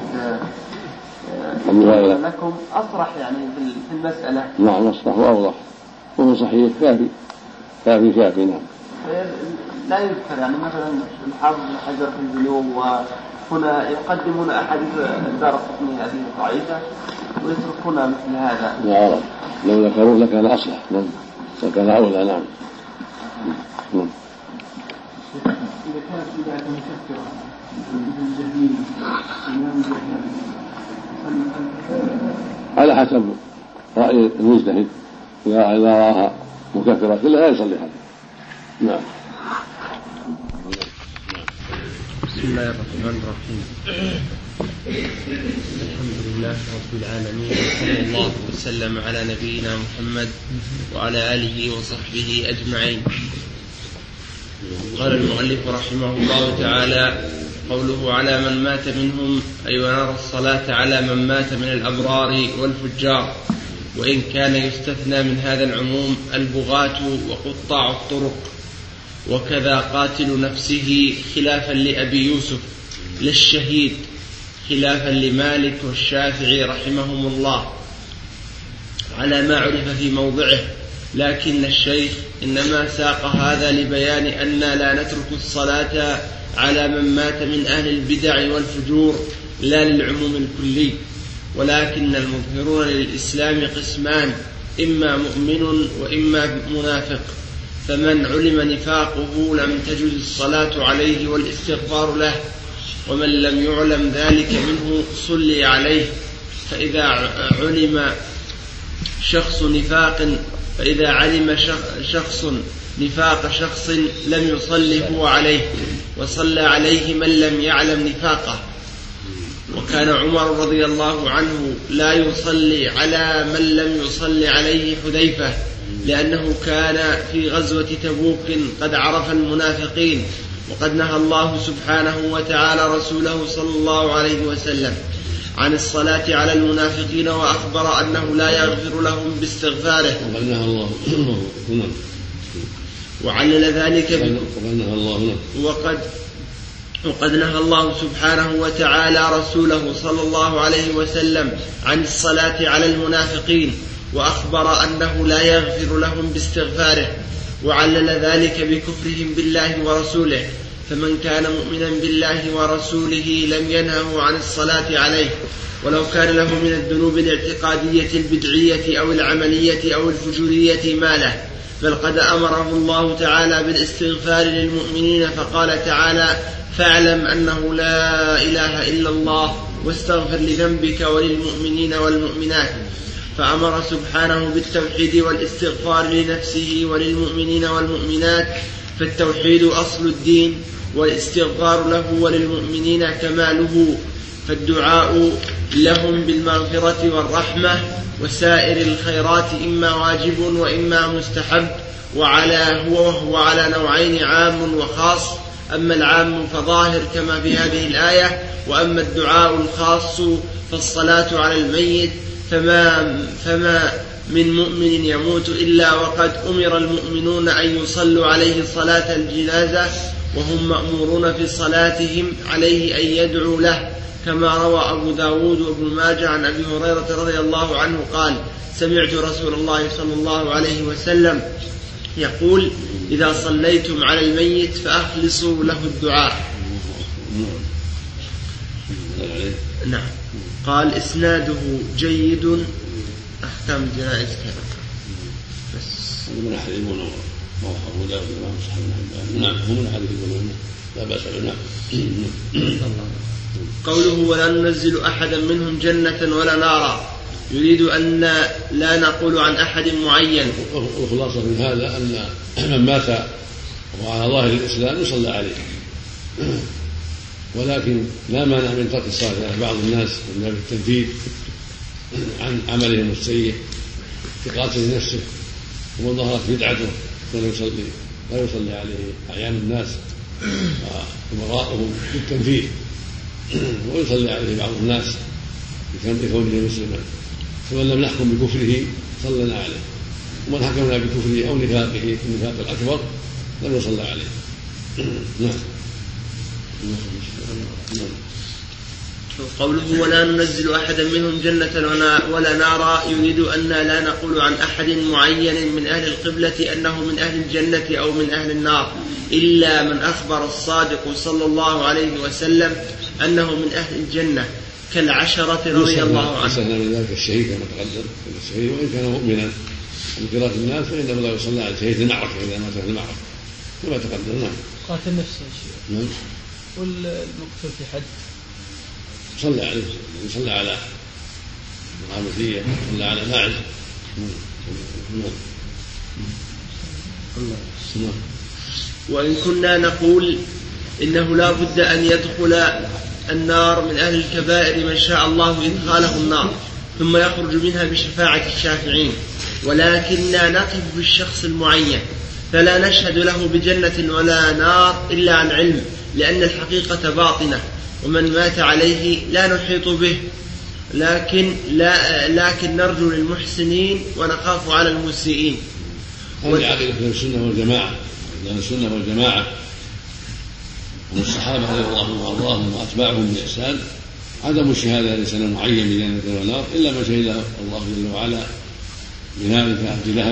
لكم أصرح يعني في المسألة. نعم أصرح وأوضح وهو صحيح كافي نعم. لا يذكر يعني مثلا الحافظ بن حجر في البلوغ وهنا يقدمون أحاديث الدارقطني هذه ضعيفة ويتركون مثل هذا. نعم لو ذكروه لكان أصلح لكان أولى. نعم. إذا كانت بدعة مكفرة بالجهمية على حسب رأي المجتهد إذا رآها مكفرة كلها يصلي حتى. نعم. بسم الله الرحمن الرحيم. الحمد لله رب العالمين وصلى الله وسلم على نبينا محمد وعلى آله وصحبه أجمعين. قال المؤلف رحمه الله تعالى قوله على من مات منهم أي ونرى الصلاة على من مات من الأبرار والفجار، وإن كان يستثنى من هذا العموم البغاة وقطاع الطرق، وكذا قاتل نفسه خلافا لأبي يوسف للشهيد خلافا لمالك والشافعي رحمهم الله على ما عرف في موضعه. لكن الشيخ إنما ساق هذا لبيان أن لا نترك الصلاة على من مات من أهل البدع والفجور لا للعموم الكلي، ولكن المظهرون للإسلام قسمان إما مؤمن وإما منافق، فمن علم نفاقه لم تجوز الصلاة عليه والاستغفار له، ومن لم يعلم ذلك منه صلي عليه. فإذا علم شخص نفاق شخص لم يصلي هو عليه، وصلى عليه من لم يعلم نفاقه. وكان عمر رضي الله عنه لا يصلي على من لم يصلي عليه حذيفة، لأنه كان في غزوة تبوك قد عرف المنافقين، وقد نهى الله سبحانه وتعالى رسوله صلى الله عليه وسلم عن الصلاة على المنافقين، وأخبر أنه لا يغفر لهم باستغفاره. وعلل ذلك وقد نهى الله سبحانه وتعالى رسوله صلى الله عليه وسلم عن الصلاة على المنافقين، وأخبر أنه لا يغفر لهم باستغفاره. وعلل ذلك بكفرهم بالله ورسوله، فمن كان مؤمنا بالله ورسوله لم ينهه عن الصلاة عليه، ولو كان له من الذنوب الاعتقادية البدعية أو العملية أو الفجورية ما له، بل قد أمره الله تعالى بالاستغفار للمؤمنين، فقال تعالى: فاعلم أنه لا إله إلا الله واستغفر لذنبك وللمؤمنين والمؤمنات. فأمر سبحانه بالتوحيد والاستغفار لنفسه وللمؤمنين والمؤمنات، فالتوحيد أصل الدين، والاستغفار له وللمؤمنين كماله، فالدعاء لهم بالمغفرة والرحمة وسائر الخيرات إما واجب وإما مستحب، وهو على نوعين: عام وخاص. أما العام فظاهر كما في هذه الآية، وأما الدعاء الخاص فالصلاة على الميت، فما من مؤمن يموت إلا وقد أمر المؤمنون أن يصلوا عليه صلاة الجنازة، وهم مأمورون في صلاتهم عليه أن يدعوا له، كما روى أبو داود وابن ماجه عن أبي هريرة رضي الله عنه قال: سمعت رسول الله صلى الله عليه وسلم يقول: إذا صليتم على الميت فأخلصوا له الدعاء. نعم. قال: إسناده جيد. أحكام الجنائز كذا بس من أحد ابن أبو داود نعم هم من أحد ابن لا بأس به. قوله: ولا ننزل أحدا منهم جنة ولا نارا، يريد أن لا نقول عن أحد معين. والخلاصة من هذا أن من مات وعلى ظاهر الإسلام يصلى عليه، ولكن لا مانع من ترك الصلاة على بعض الناس من باب التنفيذ عن عملهم السيء في قاتل نفسه، ومن ظهرت بدعته لا يصلي عليه أعيان الناس وأمراؤهم بالتنفيذ، ويصلي عليه بعض الناس بكونه مسلما. فمن لم نحكم بكفره صلنا عليه، ومن حكمنا بكفره أو نفاقه النفاق الأكبر لم يصلى عليه. نعم. قوله ولا ننزل أحدا منهم جنة ولا نارا يريد أن لا نقول عن أحد معين من أهل القبلة أنه من أهل الجنة أو من أهل النار، إلا من أخبر الصادق صلى الله عليه وسلم أنه من أهل الجنة كالعشرة رضي الله عنهم. يستثنى من ذلك الشهيد كما تقدم، الشهيد وإن كان مؤمنا من قراءة الناس فإنه لا يصلى على شهيد المعركة إذا مات في المعركة كما تقدم. نعم. قاتل نفسه يا شيخ. نعم. والمقتول في حد صلى عليه، صلى على الغامدية، صلى على ماعز. وإن كنا نقول إنه لا بد أن يدخل النار من أهل الكبائر من شاء الله إدخاله النار ثم يخرج منها بشفاعة الشافعين، ولكننا نقف بالشخص المعين فلا نشهد له بجنة ولا نار إلا عن علم، لأن الحقيقة باطنة، ومن مات عليه لا نحيط به، لكن نرجو للمحسنين ونخاف على المسيئين. هذه عقيدة السنة والجماعة، لأن السنة والجماعة من الصحابة رضي الله عنهم وأرضاهم وأتباعهم بإحسان عدم الشهادة لإنسان معين بجنة ونار إلا ما شهد له الله جل وعلا بنار كأهل لهب،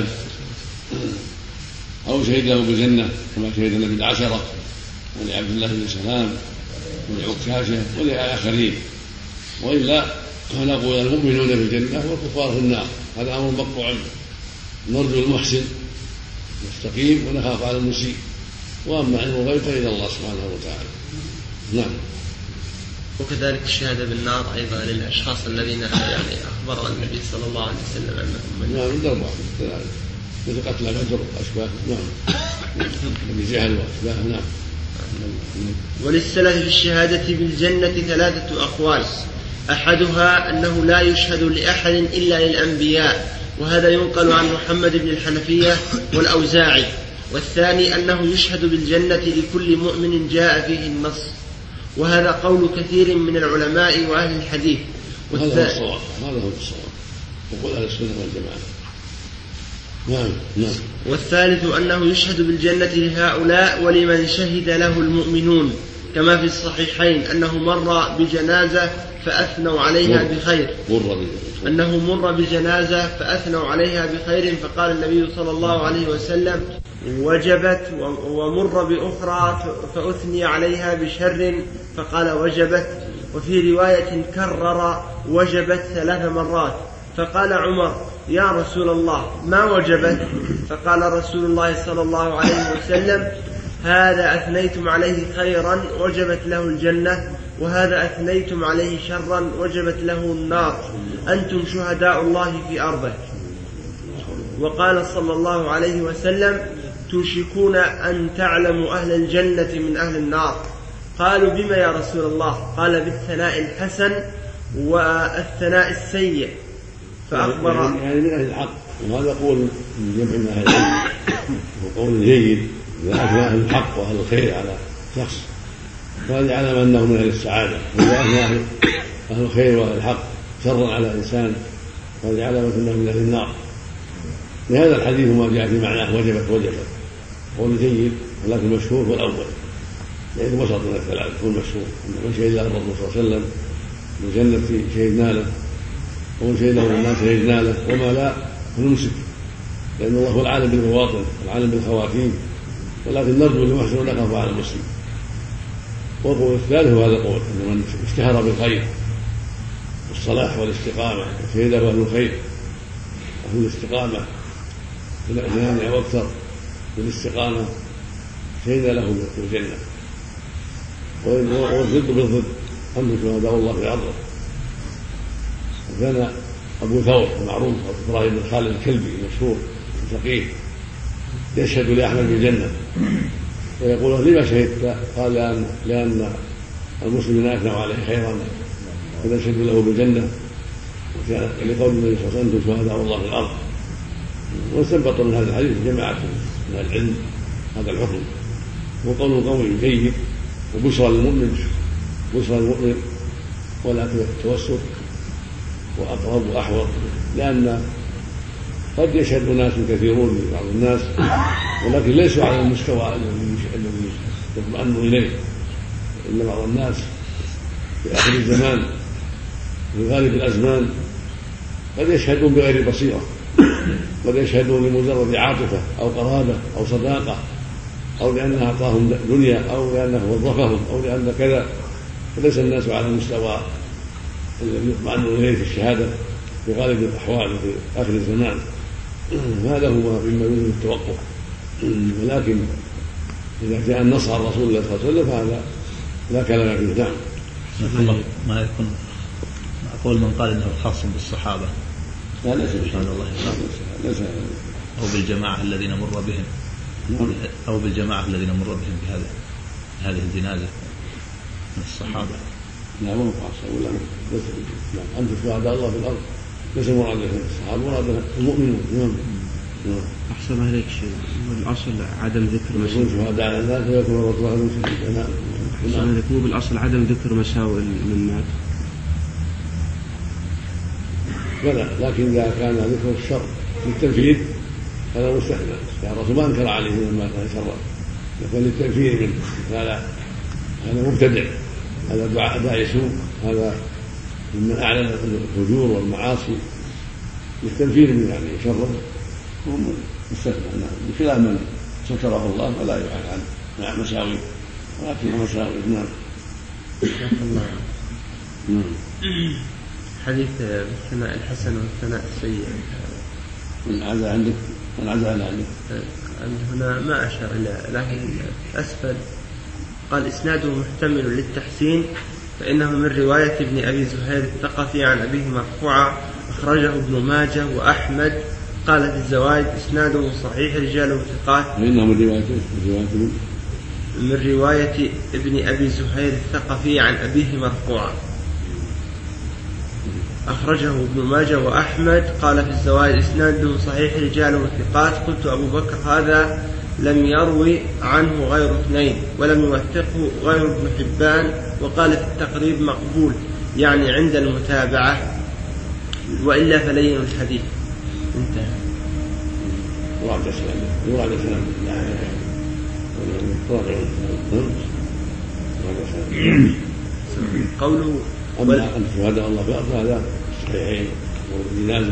أو شهد له بالجنة كما شهد النبي العشرة ولعبد الله بن سلام ولعكاشة ولآخرين، وإلا فنقول المؤمنون في الجنة والكفار في النار، هذا أمر مقطوع عنه. نرجو المحسن مستقيم ونخاف على المسيء، وأما علم الغيب فإلى الله سبحانه وتعالى. نعم. وكذلك الشهادة بالنار أيضا للأشخاص الذين أخبر النبي صلى الله عليه وسلم أنهم نعم من دربهم مثل قتل بدر وأشباه. نعم. من جهل وأشباه. نعم. وللسلف في الشهادة بالجنة 3 أقوال، أحدها أنه لا يشهد لأحد إلا للأنبياء، وهذا ينقل عن محمد بن الحنفية والأوزاعي، والثاني أنه يشهد بالجنة لكل مؤمن جاء فيه النص، وهذا قول كثير من العلماء وأهل الحديث. هذا هو الصواب وقول أهل السنة والجماعة. نعم. والثالث أنه يشهد بالجنة لهؤلاء ولمن شهد له المؤمنون، كما في الصحيحين أنه مر بجنازة فأثنوا عليها بخير، أنه مر بجنازة فأثنوا عليها بخير فقال النبي صلى الله عليه وسلم وجبت، ومر بأخرى فأثني عليها بشر فقال وجبت. وفي رواية كرر وجبت 3 مرات، فقال عمر يا رسول الله ما وجبت؟ فقال رسول الله صلى الله عليه وسلم هذا أثنيتم عليه خيرا وجبت له الجنة، وهذا أثنيتم عليه شرا وجبت له النار، أنتم شهداء الله في أرضه. وقال صلى الله عليه وسلم توشكون أن تعلموا أهل الجنة من أهل النار. قالوا بما يا رسول الله؟ قال بالثناء الحسن والثناء السيء. فأخبر يعني من أهل الحق، وهذا قول من جمع من أهل العلم وقول جيد إذا أثنى أهل الحق وأهل الخير على شخص، فهذا يعلم أنه من أهل السعادة، وإذا أثنى أهل الخير وأهل الحق شرا على إنسان فهذا يعلم أنه من أهل النار. لهذا الحديث ما جاء في معناه وجبت قول جيد، ولكن المشهور هو الأول، لأنه وسط من الثلاث هو المشهور، من شهد له الرسول صلى الله عليه وسلم بالجنة شهدنا له، ومن شهد له الناس شهدنا له، وما لا فنمسك، لأن الله هو العالم بالبواطن والعالم بالخواتيم، ولكن نرجو للمحسن ونخاف على المسلم. والقول الثالث هو هذا القول أن من اشتهر بالخير والصلاح والاستقامة وشهد له أهل الخير أهل الاستقامة في الأذهان أو أكثر بالاستقامة شهد له بالجنة. والضد بالضد أنتم شهداء الله في أرضه، وكان أبو ثور المعروف إبراهيم بن خالد الكلبي المشهور الفقيه يشهد لأحمد بالجنة ويقول لما شهدت؟ قال لأن المسلمين أثنوا عليه خيرا فنشهد له بالجنة لقول النبي صلى الله عليه وسلم أنتم شهداء الله في الأرض. واستنبطوا من هذا الحديث جماعة من العلم هذا الحكم وقول قوي جيد وبشرى للمؤمن ولا توسط وأقرب وأحوط، لأن قد يشهد ناس كثيرون لبعض الناس ولكن ليسوا على المستوى الذي يطمئن إليه، إن بعض الناس في آخر الزمان في غالب الأزمان قد يشهدون بغير بصيرة، قد يشهدون لمجرد عاطفة أو قرابة أو صداقة أو لأنها أعطاهم دنيا أو لأنه وظفهم أو لأن كذا، فليس الناس على المستوى الذي يطمئن إليه في الشهادة في غالب الأحوال في آخر الزمان. هذا هو مما يوجب التوقف، ولكن إذا جاء النص عن رسول الله صلى الله عليه وسلم فهذا لا كلام فيه. نعم. ما يكون أقول من قال إنه خاص بالصحابة لا ليس سبحان الله ليس أو بالجماعة الذين مر بهم أو بالجماعة الذين مر بهم بهذه الجنازة من الصحابة. لا مو خاص ولا أنتم شهداء الله في الأرض ليس مراد الصحابة مراد المؤمنون. نعم. أحسن عليك شيء الأصل عدم ذكر مساوئ شهداء على الناس ويكون الرسول أحسن عليك مو بالأصل عدم ذكر مساوئ من مات بلى، لكن إذا كان ذكر الشر للتنفيذ هذا مستحيل. الرسول ما أنكر عليه من مات شرا، لكن للتنفيذ منه هذا مبتدع، هذا داعي سوء، هذا ممن أعلن الفجور والمعاصي للتنفيذ من يعني شره مستثنى بخلاف من ستره الله ولا يعلن عن مساوي ولكن مساوي. نعم. حديث الثناء الحسن والثناء السيء من عزا عندك من عزا عندك هنا ما أشار إلى، لكن أسفل قال إسناده محتمل للتحسين فإنه من رواية ابن أبي زهير الثقفي عن أبيه مرفوعا أخرجه ابن ماجه وأحمد. قال في الزوائد إسناده صحيح رجاله ثقات. من رواية ابن أبي زهير الثقفي عن أبيه مرفوعا أخرجه ابن ماجه وأحمد. قال في الزوائد إسناده صحيح رجاله ثقات. قلت أبو بكر هذا لم يروي عنه غير اثنين ولم يوثقه غير ابن حبان. وقال في التقريب مقبول يعني عند المتابعة وإلا فلين الحديث. انتهى. قوله أما أن شهداء الله في الأرض هذا صحيحين والجنازة.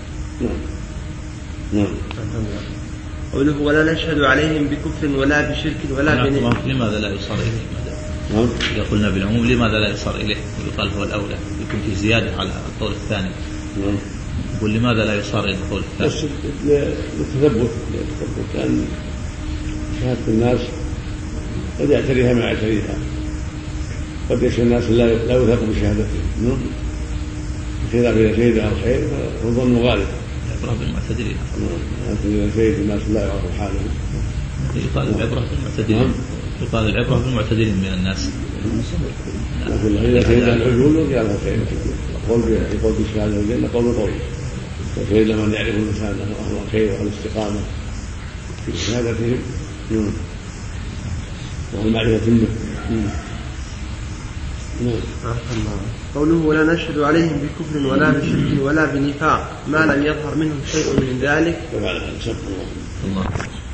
نعم. قوله ولا نشهد عليهم بكفر ولا بشرك ولا بنفاق. لماذا لا يصار إليه؟ إذا قلنا بالعموم لماذا لا يصار إليه ويقال هو الأولى يكون في زيادة على القول الثاني؟ يقول لماذا لا يصار إلى القول الثاني؟ للتثبت لأن شهادة الناس قد يعتريها ما يعتريها، قد يشهد الناس لا يوثق بشهادتهم خلاف إذا شهد على الخير فالظن غالب. العبرة بالمعتدلين. إذا شهد الناس لا يعرف حالهم يقال العبرة بالمعتدلين. يقال العبرة بالمعتدلين من الناس. لكن إذا شهد العجول يرجع لها خير. يقول بالشهادة والجنة قول قوي، وشهد من يعرف الإنسان أنه أهل الخير وأهل الاستقامة في شهادتهم والمعرفة منه. قوله ولا نشهد عليهم بكفر ولا بشرك ولا بنفاق ما لم يظهر منهم شيء من ذلك. الله.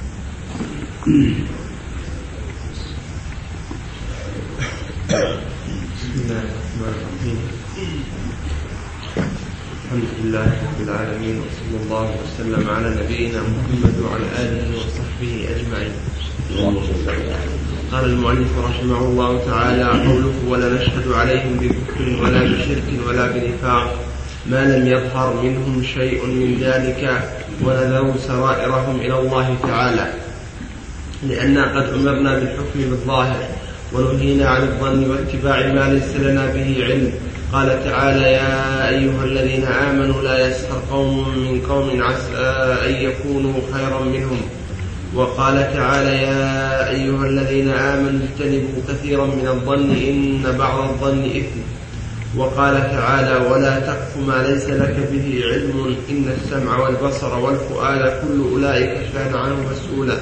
بسم الله الرحمن الرحيم. الحمد لله رب العالمين وصلى الله وسلم على نبينا محمد وعلى آله وصحبه أجمعين. قال المؤلف رحمه الله تعالى قوله ولا نشهد عليهم بكفر ولا بشرك ولا بنفاق ما لم يظهر منهم شيء من ذلك ونذروا سرائرهم إلى الله تعالى، لأننا قد أمرنا بالحكم بالظاهر ونهينا عن الظن واتباع ما ليس لنا به علم، قال تعالى يا أيها الذين آمنوا لا يسخر قوم من قوم عسى أن يكونوا خيرا منهم. وقال تعالى يا أيها الذين آمنوا اجتنبوا كثيرا من الظن إن بعض الظن إثم. وقال تعالى ولا تقف ما ليس لك به علم إن السمع والبصر والفؤاد كل أولئك كان عنه مسؤولا.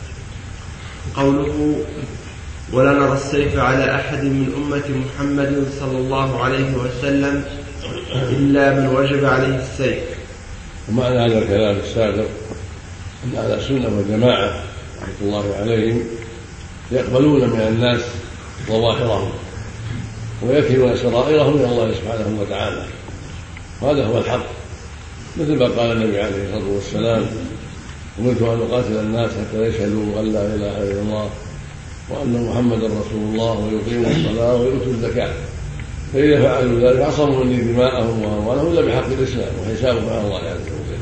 قوله ولا نرى السيف على أحد من أمة محمد صلى الله عليه وسلم إلا من وجب عليه السيف. ومعنى هذا الكلام السابق أن أهل السنة والجماعة رحمة الله عليهم يقبلون من الناس ظواهرهم ويكلون سرائرهم إلى الله سبحانه وتعالى، وهذا هو الحق، مثل ما قال النبي عليه الصلاة والسلام أمرت أن أقاتل الناس حتى يشهدوا أن لا إله إلا الله وأن محمدا رسول الله ويقيموا الصلاة ويؤتوا الزكاة، فإذا فعلوا ذلك عصموا مني دماءهم وأموالهم إلا بحق الإسلام وحسابهم على الله عز وجل.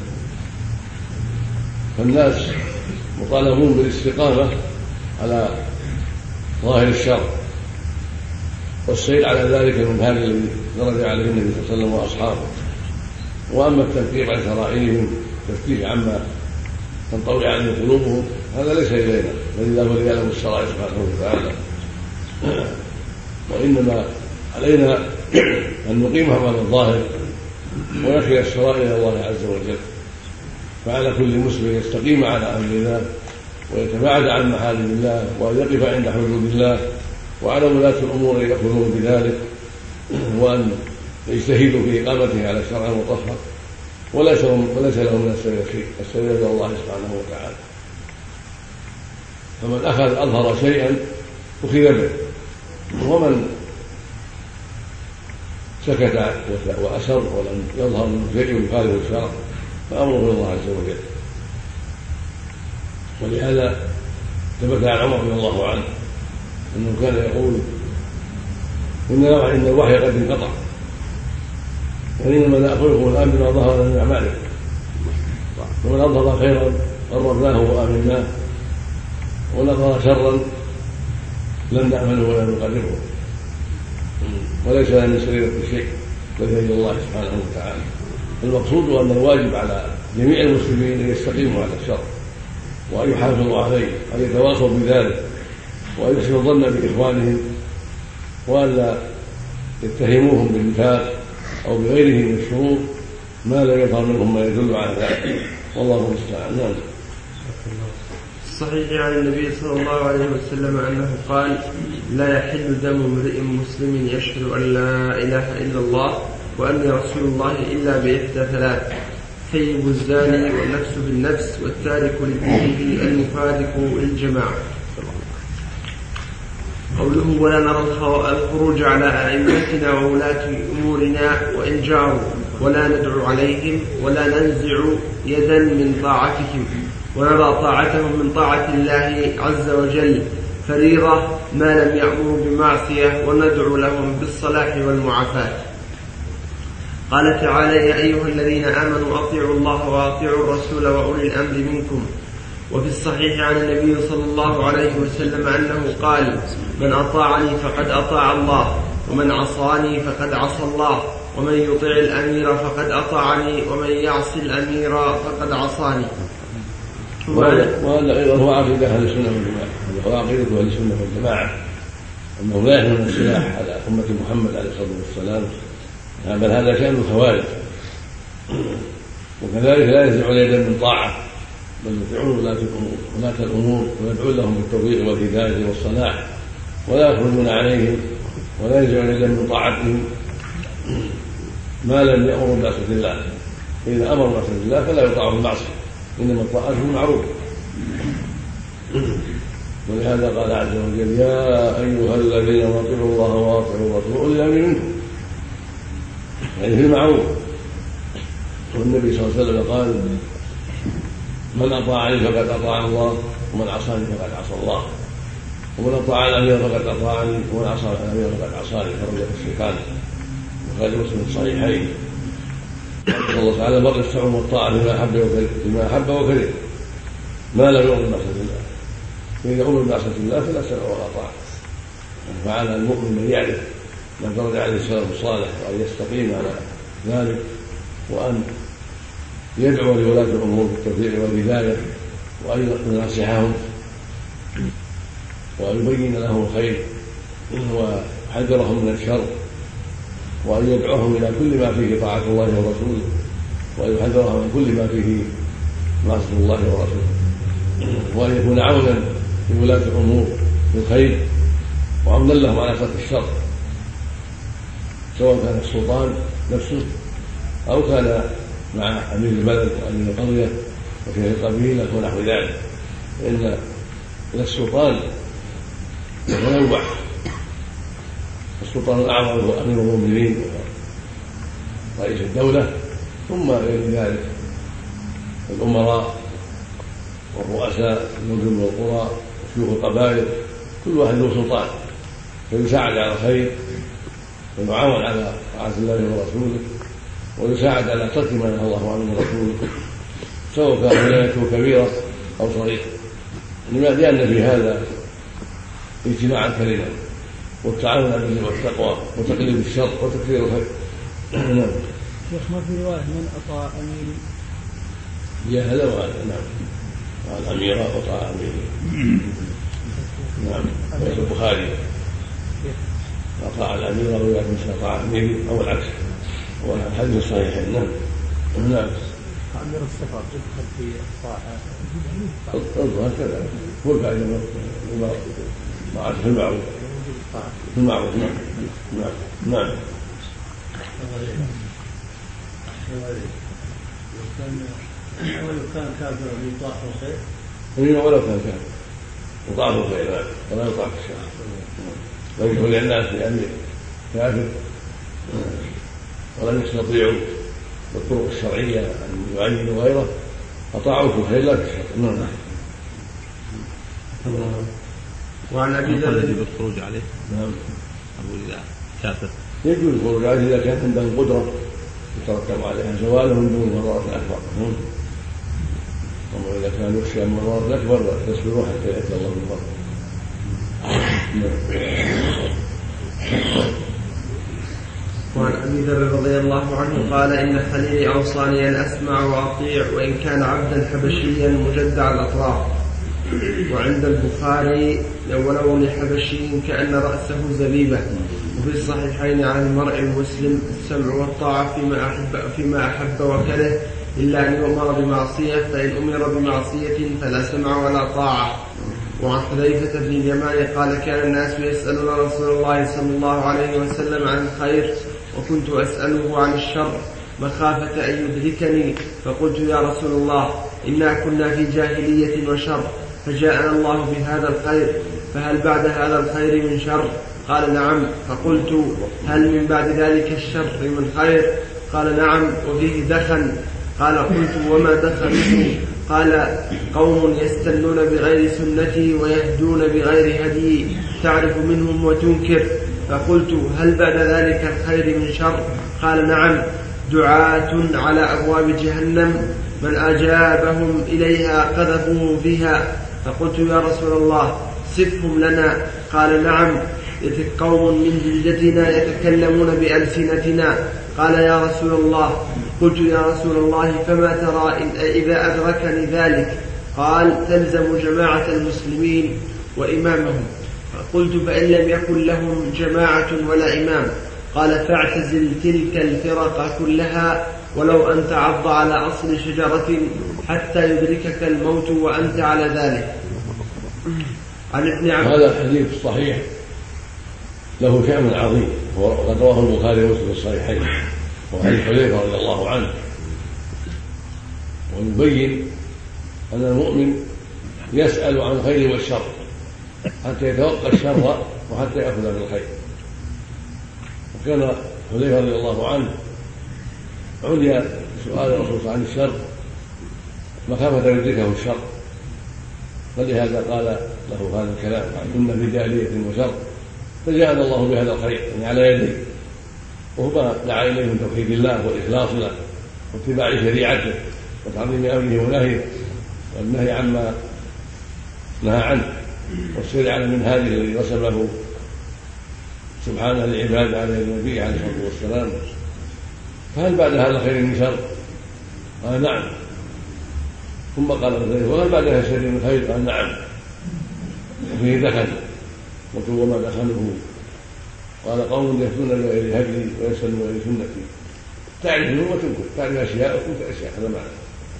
فالناس مطالبون بالاستقامة على ظاهر الشرع والسير على ذلك المنهج الذي درج عليه النبي صلى الله عليه وسلم وأصحابه. وأما التنفير عن شرائعهم التفتيش عما تنطوي عنه قلوبهم هذا ليس إلينا، بل هو ليعلم الشرائع سبحانه وتعالى، وإنما علينا أن نقيمها على الظاهر ونخشى الشرائع إلى الله عز وجل. فعلى كل مسلم يستقيم على أمر الله ويتباعد عن محارم الله وأن يقف عند حدود الله، وعلى ولاة الأمور أن يأخذوا بذلك وأن يجتهدوا في إقامته على الشرع المطهر، وليس لهم من السبيل إلى الله سبحانه وتعالى. فمن أظهر شيئا أخذ به، ومن سكت وأسر ولم يظهر شيء يخالف الشرع فأمره إلى الله عز وجل. ولهذا ثبت عن عمر رضي الله عنه أنه كان يقول إن الوحي قد انقطع وإنما نأخذكم الآن بما ظهر من أعمالكم، ومن أظهر خيرا قربناه وآمناه، ونظر شرا لم نعمله ولا نقربه، وليس لنا من سريرة شيء بل إلى الله سبحانه وتعالى. المقصود أن الواجب على جميع المسلمين أن يستقيموا على الشرع وأن يحافظوا عليه وأن يتواصوا بذلك وأن يحسنوا الظن بإخوانهم وأن لا يتهموهم بالنفاق أو بغيره من الشرور ما لا يظهر منهم ما يدل على ذلك، والله المستعان. الصحيح عن النبي صلى الله عليه وسلم أنه قال لا يحل دم امرئ مسلم يشهد أن لا إله إلا الله وأني رسول الله إلا بإحدى ثلاث: ثيب الزاني والنفس بالنفس والتارك لدينه المفارق للجماعة. قوله ولا نرى الخروج على أئمتنا وولاة أمورنا وإن جاروا ولا ندعو عليهم ولا ننزع يدا من طاعتهم، ونرى طاعتهم من طاعة الله عز وجل فريضة ما لم يأمروا بمعصية، وندعو لهم بالصلاح والمعافاة. قال تعالى يا أيها الذين آمنوا أطيعوا الله وأطيعوا الرسول وأولي الأمر منكم. وفي الصحيح عن النبي صلى الله عليه وسلم أنه قال من أطاعني فقد أطاع الله ومن عصاني فقد عصى الله ومن يطع الأمير فقد أطاعني ومن يعصي الأمير فقد عصاني. وهذا أيضا هو عقيدة أهل السنة والجماعة، هو عقيدة أهل السنة والجماعة أنه لا يحمل السلاح على أمة محمد عليه الصلاة والسلام، بل هذا شأن الخوارج. وكذلك لا ينزع يدا من طاعة، بل يطيعون ولاة الأمور ويدعون لهم بالتوفيق والهداية والصلاح، ولا يخرجون عليهم ولا ينزعون يدا من طاعتهم ما لم يأمروا بمعصية الله. إذا أمروا بمعصية الله فلا يطاعوا المعصية، إنما الطاعة بالمعروف. ولهذا قال عز وجل يا أيها الذين أطيعوا الله وأطيعوا الرسول وأولي الأمر منكم، يعني في المعروف. والنبي صلى الله عليه وسلم قال من أطاعني فقد أطاع الله ومن عصاني فقد عصى الله ومن أطاع الأمير فقد أطاعني ومن عصى الأمير فقد عصاني، خرج الشيخان وخرج مسلم الصحيحين. الله تعالى مر السمع والطاعة بما أحب وكره ما لم يؤمن بمعصية الله، فإذا أمر بمعصية الله فلا سمع ولا طاعة. فعلى المؤمن من يعرف ما درج عليه السلف الصالح، وأن يستقيم على ذلك، وأن يدعو لولاة الأمور بالتوفيق والهداية، وأن ينصحهم ويبين لهم الخير ويحذرهم من الشر، وأن يدعوهم إلى كل ما فيه طاعة الله ورسوله، وأن يحذرهم من كل ما فيه معصية الله ورسوله، وأن يكون عونا لولاة الأمور بالخير وعونا لهم على ترك الشر، سواء كان السلطان نفسه أو كان مع أمير البلد وأمير القرية وشيخ القبيلة ونحو ذلك. فإن السلطان يتنوع، السلطان الأعظم هو أمير المؤمنين ورئيس الدولة، ثم غير ذلك الأمراء والرؤساء المدن والقرى وشيوخ القبائل، كل واحد له سلطان، فيساعد على الخير ويعاون على طاعة الله ورسوله، ويساعد على ترك ما نهى الله عنه ورسوله، سواء كان ولايته كبيرة أو صغيرة، لأن في هذا اجتماعا كريما والتعاون على البر والتقوى وتقليل الشر وتكفير الخير. نعم. شيخ ما في رواية من أطاع أميري؟ يا هذا وهذا. نعم. الأميرة وطاع أميري. نعم. في البخاري أطاع الأميرة ويأتي مثل أطاع أميري أو العكس، والحديث الصحيحين. نعم. نعم. أمير السفر يدخل في الطاعة هكذا هو الفائدة طاعة في المعروف. في المعروف. نعم. نعم. نعم. ولو كان كافرا يطاع في الخير. ولو كان كافرا يطاع في الخير ولا يطاع في الشر. لو يدخل للناس بأمر كافر ولم يستطيعوا بالطرق الشرعية أن يعينوا غيره أطاعوا في الخير لا في الشر. نعم. وعن أبي ذر يجب الخروج عليه. نعم. أقول إذا كافر يجوز الخروج عليه إذا كان عندهم قدرة يترتب عليها زواله من دون المضرات الأكبر. وإذا كان يخشى من المضرات الأكبر يصبروا حتى يأتي الله من فضله. وعن أبي ذر رضي الله عنه قال إن خليلي أوصاني أن أسمع وأطيع وإن كان عبدا حبشيا مجدع الأطراف. وعند البخاري ولو لحبشي كأن رأسه زبيبة. وفي الصحيحين عن المرء المسلم السمع والطاعة فيما أحب وكره إلا أن يؤمر بمعصية، فإن أمر بمعصية فلا سمع ولا طاعة. وعن حذيفة بن اليمان قال كان الناس يسألون رسول الله صلى الله عليه وسلم عن الخير وكنت أسأله عن الشر مخافة أن يدركني، فقلت يا رسول الله إنا كنا في جاهلية وشر فجاءنا الله بهذا الخير، فهل بعد هذا الخير من شر؟ قال نعم. فقلت هل من بعد ذلك الشر من خير؟ قال نعم وفيه دخن. قال قلت وما دخنه؟ قال قوم يستنون بغير سنتي ويهدون بغير هدي تعرف منهم وتنكر. فقلت هل بعد ذلك الخير من شر؟ قال نعم دعاة على أبواب جهنم من أجابهم إليها قذفوا بها. فقلت يا رسول الله صفهم لنا. قال نعم قوم من جلدتنا يتكلمون بألسنتنا. قال يا رسول الله. قلت يا رسول الله فما ترى إذا أدركني ذلك؟ قال تلزم جماعة المسلمين وإمامهم. قلت فإن لم يكن لهم جماعة ولا إمام؟ قال فاعتزل تلك الفرق كلها ولو أن تعض على أصل شجرة حتى يدركك الموت وأنت على ذلك. عن ابن عباس. هذا الحديث الصحيح له شأن عظيم وقد رواه البخاري ومسلم في الصحيحين، وعن حذيفة رضي الله عنه، ويبين أن المؤمن يسأل عن الخير والشر حتى يتوقع الشر وحتى يأخذ بالخير. وكان حذيفة رضي الله عنه عني سؤال الرسول عن الشر مخافة يدركه الشر، فلهذا قال له هذا الكلام كنا في جاهلية وشر فجاءنا الله بهذا الخير يعني على يديه، وهو ما دعا إليه من توحيد الله والإخلاص له واتباع شريعته وتعظيم أمره ونهيه والنهي عما نهى عنه والسير على منهاجه الذي رسمه سبحانه لعباده على النبي عليه الصلاة والسلام، فهل بعد هذا خير من شر؟ قال نعم. ثم قال وهل بعد هذا شر من خير؟ قال نعم. وفيه دخل قلت وما دخله؟ قال قوم يهدون بغير هدي ويسلمون بغير سنتي، تعرفون وتنكر، تعرف اشياء وتنكر اشياء، هذا معنى.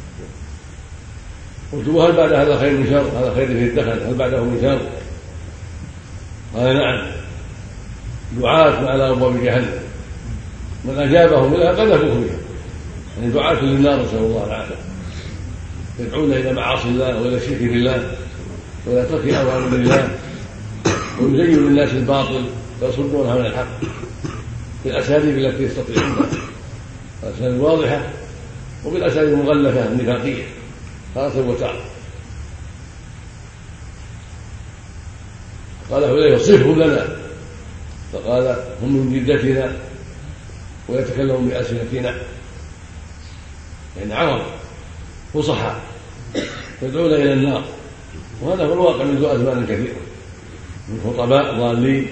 قلت وهل بعد هذا خير من شر؟ هذا خير فيه الدخل، هل بعده من شر؟ قال نعم. دعاة على ابواب جهنم من اجابهم اليها قذفوه بها، يعني دعاة للنار نسأل الله العافية، يدعون الى معاصي الله والى الشرك بالله والى ترك اوامر الله، ويزين للناس الباطل ويصدونها عن الحق بالاساليب التي يستطيعونها، الاساليب الواضحه وبالاساليب المغلفه النفاقيه تارة وتارة. قال حذيفة صفهم لنا، فقال هم من جدتنا ويتكلمون بألسنتنا، يعني عرب فصحاء يدعون إلى النار، وهذا هو الواقع منذ أزمان كثيرة من خطباء ضالين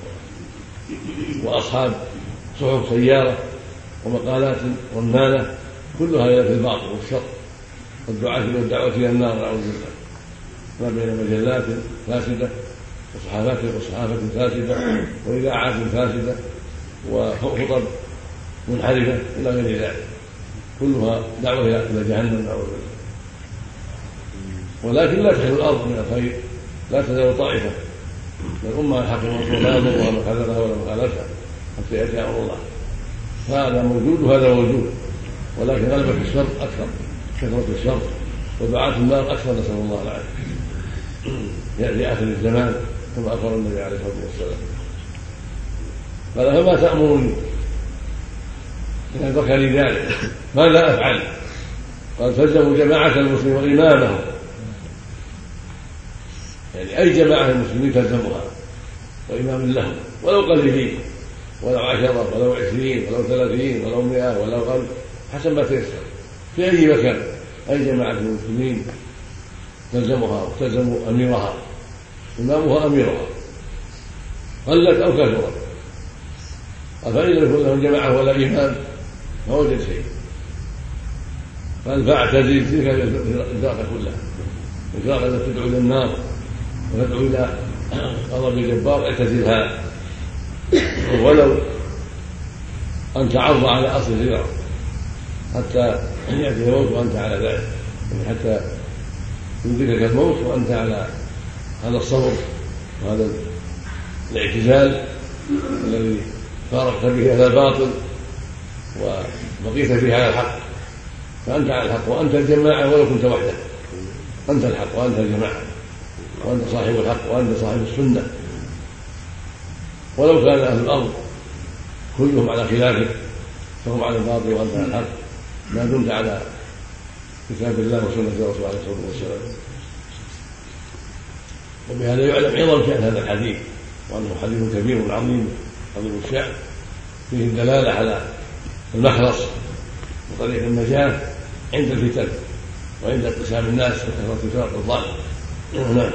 وأصحاب صحف سيارة ومقالات رنانة كلها إلى الباطل والشر والدعوة إلى النار نعوذ بالله، ما بين مجلات فاسدة وصحافة فاسدة وإذاعات فاسدة وخطب منحرفة إلى غير ذلك، كلها دعوة إلى جهنم نعوذ بالله. ولكن لا تخلو الأرض من الخير، لا تزال طائفة من الأمة الحق والرسول لا يضرها من خذلها ولا من خالفها حتى يأتي أمر الله، فهذا موجود وهذا موجود، ولكن غلبة الشر أكثر، كثرة الشر ودعاة النار أكثر نسأل الله العافية. يأتي آخر الزمان كما أخبر النبي عليه الصلاة والسلام. قال فما تأمرني؟ إن ذكر لي ذلك ماذا أفعل؟ قال تلزموا جماعة المسلمين وإمامهم، يعني أي جماعة المسلمين تلزمها وإمام لهم، ولو قليلين ولو 10 ولو 20 ولو 30 ولو 100 ولو 1000 حسب ما تيسر في أي مكان، أي جماعة المسلمين تلزمها وتلزم أميرها، إمامها أميرها قلت أو كثرت. فإن لم يكن لهم جماعة ولا إمام ما وجد شيء، قال فاعتزل تلك الفرق كلها، الفرق التي تدعو إلى النار وتدعو إلى غضب الجبار اعتزلها، ولو أن تعض على أصل الفرق حتى يأتي الموت وأنت على ذلك، يعني حتى يدركك الموت وأنت على هذا الصبر وهذا الاعتزال الذي فارقت به هذا الباطل وبقيت فيه على الحق، فأنت على الحق وأنت الجماعة ولو كنت وحدك، أنت الحق وأنت الجماعة وأنت صاحب الحق وأنت صاحب السنة، ولو كان أهل الأرض كلهم على خلافك فهم على الباطل وأنت على الحق ما دمت على كتاب الله وسنة الرسول عليه الصلاة والسلام. وبهذا يعلم عظم شأن هذا الحديث، وأنه حديث كبير عظيم عظيم الشأن، فيه الدلالة على المخلص وطريق النجاة عند الفتن وعند اقتسام الناس وكثرة فرق الضال. نعم.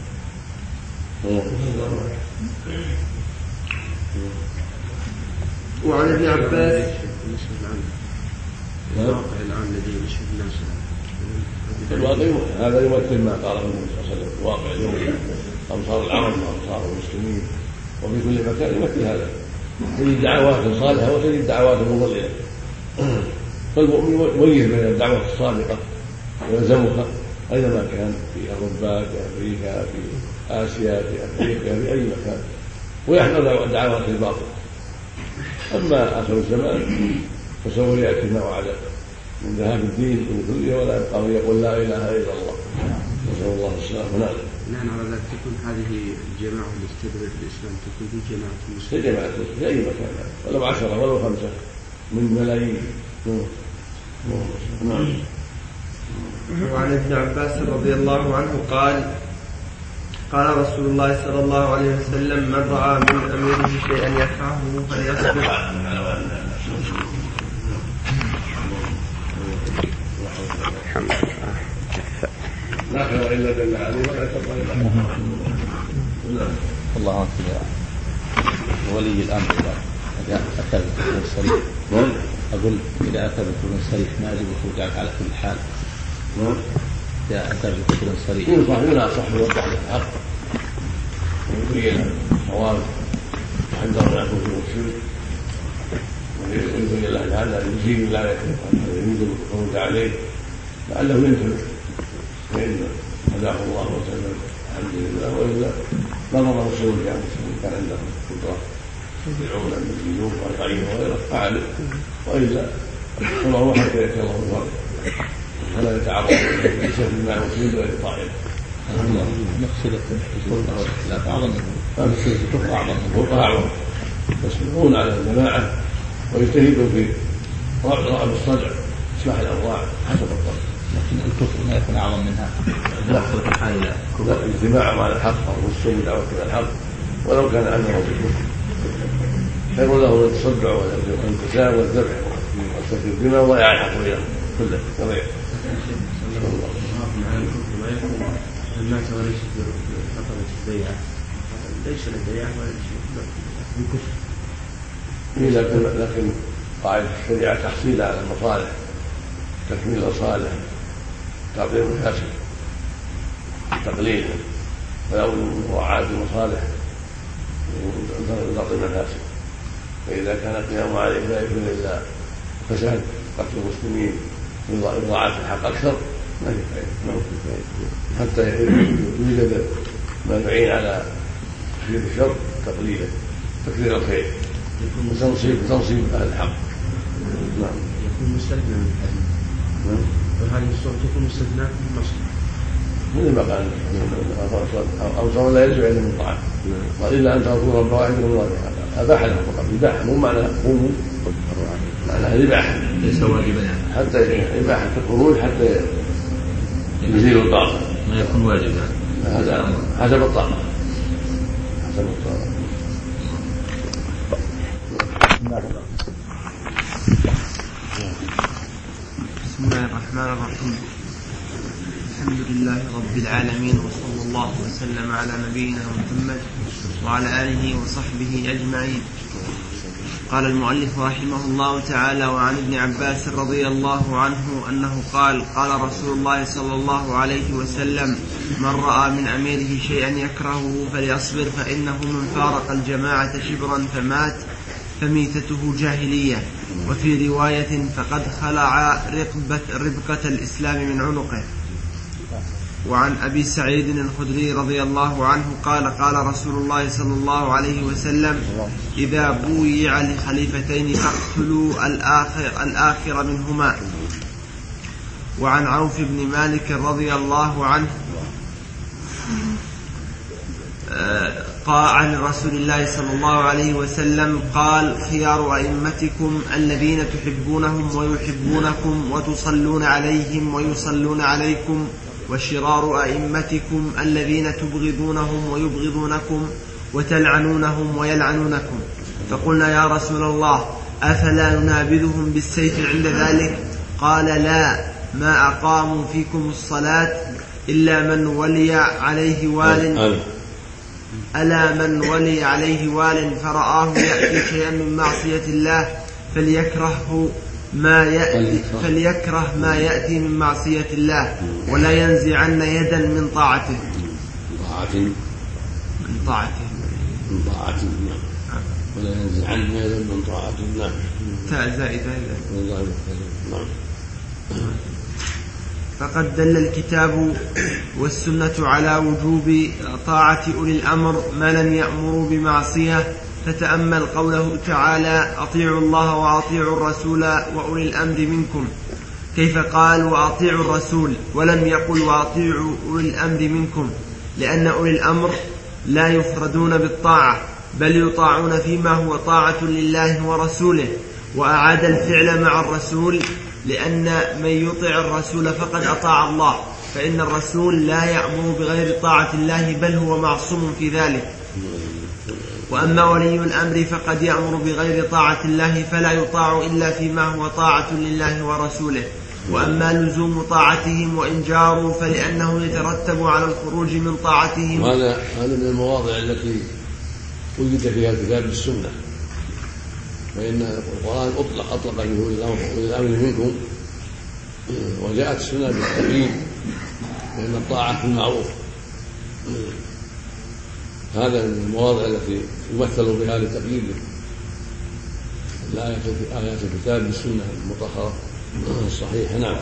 وعن ابن عباس الواقع الآن الذي يشهد الناس الواقع هذا يمثل ما قاله النبي صلى الله عليه وسلم، الواقع اليوم أمصار العرب وأمصار المسلمين وفي كل مكان يمثل هذا، تجد دعوات صالحة وتجد دعوات مضللة، فالمؤمن يميز بين الدعوة الصادقة ويلزمها أينما كان، في أوروبا في أمريكا في آسيا في أفريقيا في أي مكان، ويحذر دعوات الباطل. أما آخر الزمان فسوف يأتي ما وعد من ذهاب الدين من كله ولا يبقى يقول لا إله إلا الله، نسأل الله السلامة. نعم. على ذلك تكون هذه الجماعة التي تدعو الإسلام تكون في جماعة المسلمين، في جماعة في أي مكان، ولو 10 ولو 5 من ملايين. نعم. وعن ابن عباس رضي الله عنه قال قال رسول الله صلى الله عليه وسلم من رأى من أميره شيئا يكرهه فليصبر. لا خير إلا دل عليه ولا تقبل إلا الله. الله أكبر. ولي الأمر إذا أتى بالكفر الصريح. أقول إذا أتى بالكفر الصريح ما يجب الخروج على كل حال. إذا أتى بالكفر الصريح ينصح يوضح الحق ويبين الصواب عندهم لا يكون فيه الشرك ويبين له هذا يزيد لا يجوز الخروج عليه لعله ينفذ فإن هداه الله وسلم الحمد لله. وإلا نظره الخروج على المسلمين كان عندهم قدرة يدعون بالجنوب والغيب وغيره فعلوا، وإلا صبروا حتى يأتي الله بفضله فلا يتعرض لشيء ما يفيد ولا يطاعن. مقصودة لا أعظم الكفر أعظم يصبرون على الجماعة ويجتهدوا في رعب الصدع إصلاح الأرواح حسب الطبع. لكن الكفر ما يكون أعظم منها. لا الاجتماع مع الحق والوصول بدعوة إلى الحق ولو كان عنه بالكفر خير له من التصدع والانقسام والذبح والسفك الدماء وضياع الحق كله كما الناس وليس في خطبة البيعة ليس البيعة ولا الكفر. لكن قاعدة الشريعة تحصيل على المصالح تكميل المصالح تعطيل المفاسد تقليلا ولا مراعاة المصالح تعطيل المفاسد. فإذا كان القيام عليه لا يكون إلا فساد قتل المسلمين إضاعة الحق أكثر ما في فائدة حتى يوجد ما يعين على تكثير الشر تقليلا تكثير الخير وتنصيب أهل الحق. نعم يكون مستثنى من الحديث. وهذه الصورة تكون مستثنى من المصلحة مثل ما قال أوصى لا يرجع إلا من طاعة قال إلا أن تغفر الفواحش والله أباح له فقط إباحة مو معنى قوموا معناها الإباحة ليس واجبا يعني حتى إباحة الخروج حتى يزيل الطاقة ما يكون واجبا هذا حسب الطاقة بسم الله الرحمن الرحيم. الحمد لله رب العالمين وصلى الله وسلم على نبينا محمد وعلى آله وصحبه أجمعين. قال المؤلف رحمه الله تعالى: وعن ابن عباس رضي الله عنه أنه قال: قال رسول الله صلى الله عليه وسلم: من رأى من أميره شيئا يكرهه فليصبر فإنه من فارق الجماعة شبرا فمات فميتته جاهلية. وفي رواية: فقد خلع ربقة الإسلام من عنقه. وعن أبي سعيد الخدري رضي الله عنه قال: قال رسول الله صلى الله عليه وسلم: إذا بويع لخليفتين فاقتلوا الآخر منهما. وعن عوف بن مالك رضي الله عنه قال عن رسول الله صلى الله عليه وسلم قال: خيار أئمتكم الذين تحبونهم ويحبونكم وتصلون عليهم ويصلون عليكم، وشرار أئمتكم الذين تبغضونهم ويبغضونكم وتلعنونهم ويلعنونكم. فقلنا: يا رسول الله أفلا ننابذهم بالسيف عند ذلك؟ قال: لا، ما أقاموا فيكم الصلاة إلا من ولي عليه وال ألا من ولي عليه وال فرآه يأتي شيئا من معصية الله فليكره ما يأتي من معصية الله ولا ينزعن يدا من طاعته. ولا ينزعن يدا من طاعته. تاء زائدة. فقد دل الكتاب والسنة على وجوب طاعة أولي الأمر ما لم يأمروا بمعصية. فتأمل قوله تعالى: أطيعوا الله وأطيعوا الرسول وأولي الأمر منكم، كيف قال: وأطيعوا الرسول ولم يقل وأطيعوا أولي الأمر منكم، لأن أولي الأمر لا يفردون بالطاعة بل يطاعون فيما هو طاعة لله ورسوله. وأعاد الفعل مع الرسول، لأن من يطع الرسول فقد أطاع الله، فإن الرسول لا يأمر بغير طاعة الله بل هو معصوم في ذلك. وأما ولي الأمر فقد يأمر بغير طاعة الله فلا يطاع إلا فيما هو طاعة لله ورسوله. وأما لزوم طاعتهم وإن جاروا فلأنه يترتب على الخروج من طاعتهم. هذا من المواضع التي وجد فيها الكتاب بالسنة، فإن القرآن أطلق فيه أولي الأمر منكم، وجاءت السنة بالتقييد، فإن الطاعة في المعروف. هذا من المواضع التي يمثل بها لتقييد آيات الكتاب بالسنة المطهرة الصحيحة. نعم.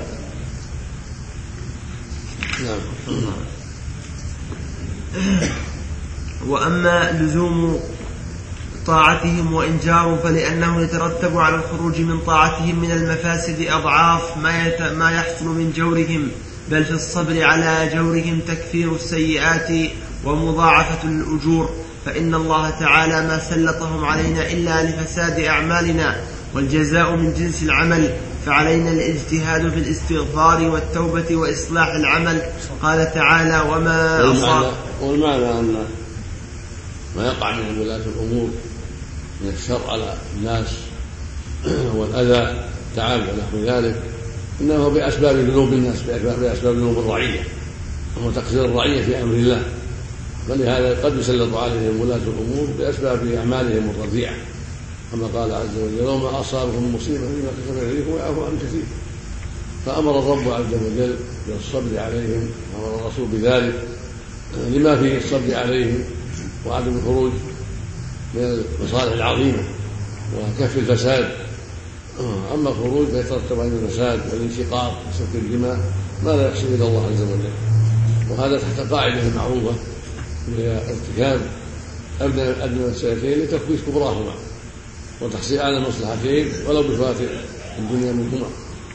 وأما لزوم طاعتهم وإنجار فلأنه يترتب على الخروج من طاعتهم من المفاسد أضعاف ما يحصل من جورهم، بل في الصبر على جورهم تكفير السيئات ومضاعفة الأجور، فإن الله تعالى ما سلطهم علينا إلا لفساد أعمالنا، والجزاء من جنس العمل، فعلينا الاجتهاد في الاستغفار والتوبة وإصلاح العمل. قال تعالى: وما أصاب. والمعنى أن ما يقع من ولاة الأمور من الشر على الناس والأذى تعب ونحو ذلك إنه بأسباب ذنوب الناس، بأسباب ذنوب الرعية، وهو تقصير الرعية في أمر الله، فلهذا قد يسلط عليهم ولاة الأمور بأسباب أعمالهم الرديئة، كما قال عز وجل: وما أصابهم مصيبة فيما كسبت أيديكم ويعفو عن كثير. فأمر الرب عز وجل بالصبر عليهم، وأمر الرسول بذلك لما فيه الصبر عليهم وعدم الخروج من المصالح العظيمة وكف الفساد. أما الخروج فيترتب على الفساد والانشقاق وسفك الدماء ما لا يحسن إلى الله عز وجل، وهذا تحت قاعدة معروفة وهي ارتكاب أدنى السيئتين لتفويت كبراهما وتحصيل أعلى المصلحتين ولو بفوات الدنيا منهما.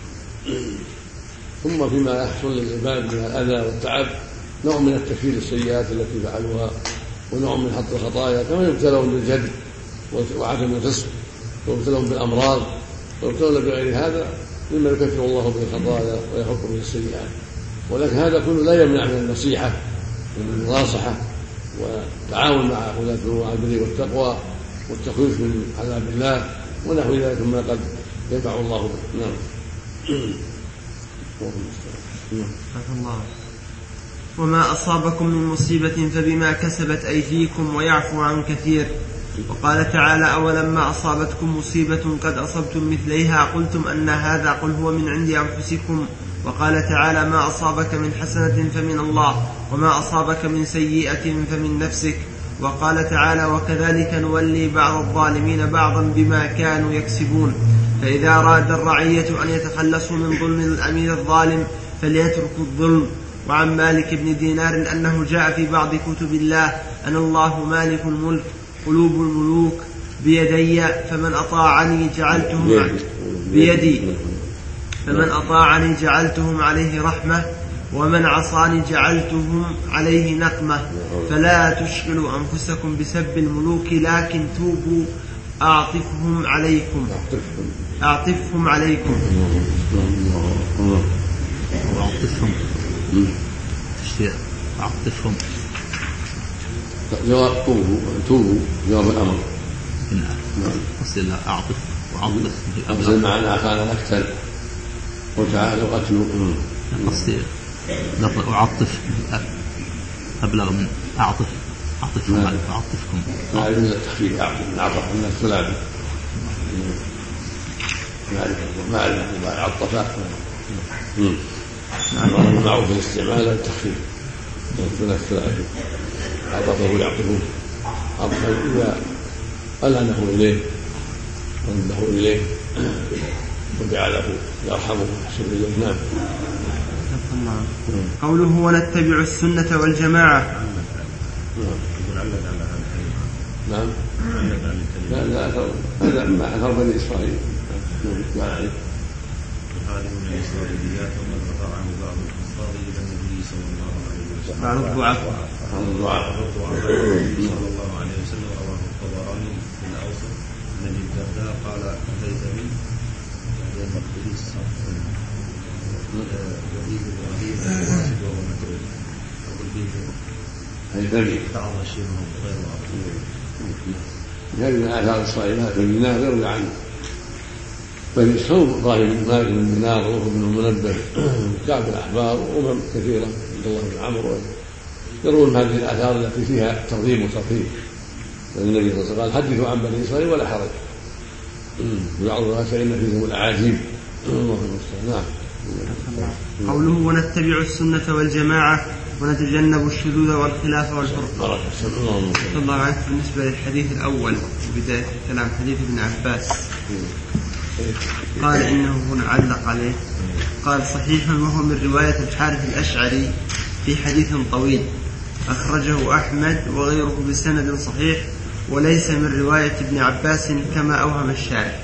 ثم فيما يحصل للعباد من الأذى والتعب نوع من التكفير السيئات التي فعلوها، ونوع من حط الخطايا، كما يبتلون بالجد وعدم الفسق، ويبتلون بالأمراض، ويبتلون بغير هذا مما يكفر الله به الخطايا ويحط به السيئات. ولكن هذا كله لا يمنع من النصيحة ومن المناصحة والتعاون مع ولاة الأمور على البر والتقوى والتخويف من عذاب الله ونحو ذلك مما قد ينفع الله به. نعم. وما أصابكم من مصيبة فبما كسبت أيديكم ويعفو عن كثير. وقال تعالى: أولما أصابتكم مصيبة قد أصبتم مثليها قلتم أن هذا، قل هو من عند أنفسكم. وقال تعالى: ما أصابك من حسنة فمن الله، وما أصابك من سيئة فمن نفسك. وقال تعالى: وكذلك نولي بعض الظالمين بعضا بما كانوا يكسبون. فإذا أراد الرعية أن يتخلصوا من ظلم الأمير الظالم فليتركوا الظلم. وعن مالك بن دينار أنه جاء في بعض كتب الله: أنا الله مالك الملك، قلوب الملوك بيدي، فمن أطاعني جعلتهم بيدي، فمن أطاعني جعلتهم عليه رحمة، ومن عصاني جعلتهم عليه نقمة. فلا تشغلوا أنفسكم بسب الملوك، لكن توبوا أعطفهم عليكم. أعطفهم جواب توبوا جواب الأمر. أصل أعطف وعطف أصل معنا كان أكثر وتعالوا قتلوا. قصدي لفظ أعطف أبلغ من أعطف. أعطفهم أعطفكم. ما أعرف من التخفيف أعطف من عطف من الثلاثي. ما أعرف ما عطفات. معروف الاستعمال التخفيف من الثلاثي. عطفه يعطفه عطفا إذا ألعنه إليه ونبه إليه وجعله يرحمه ويحسن إليه. نعم. قوله: ونتبع السنة والجماعة. نعم. لا هذا ما أثر بني إسرائيل. هذه من الإسرائيليات ومن رفع عنه بعض الأنصار إلى النبي صلى الله عليه وسلم. بعض الضعاف صلى الله عليه وسلم رواه الطبراني في الأوسط عن أبي الدرداء قال: أتيت بي بعد المقدس يزيد إبراهيم الواسد وهو متروك أقول به تعظ شيئا غير واضح. هذه من آثار الصالحات الجناه غير عنه بل يسحون ظاهر مالك بن دينار وابن المنبه وكعب الأحبار وأمم كثيرة عبد الله بن عمرو يرون هذه الآثار التي فيها ترغيب وترهيب النبي صلى الله عليه وسلم قال حدثوا عن بني إسرائيل ولا حرج، وبعضها فإن فيهم الأعاجيب. نعم. قوله ونتبع السنة والجماعة ونتجنب الشذوذ والخلاف والفرقة. الله عنك. بالنسبة للحديث الأول بداية الكلام حديث ابن عباس قال إنه هنا علق عليه قال صحيح وهو من رواية الحارث الأشعري في حديث طويل أخرجه أحمد وغيره بسند صحيح وليس من رواية ابن عباس كما أوهم الشارح.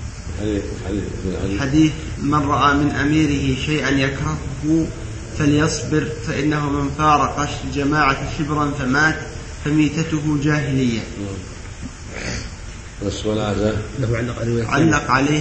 حديث من رأى من أميره شيئا يكرهه فليصبر فإنه من فارق الجماعة شبرا فمات فميتته جاهلية. علق عليه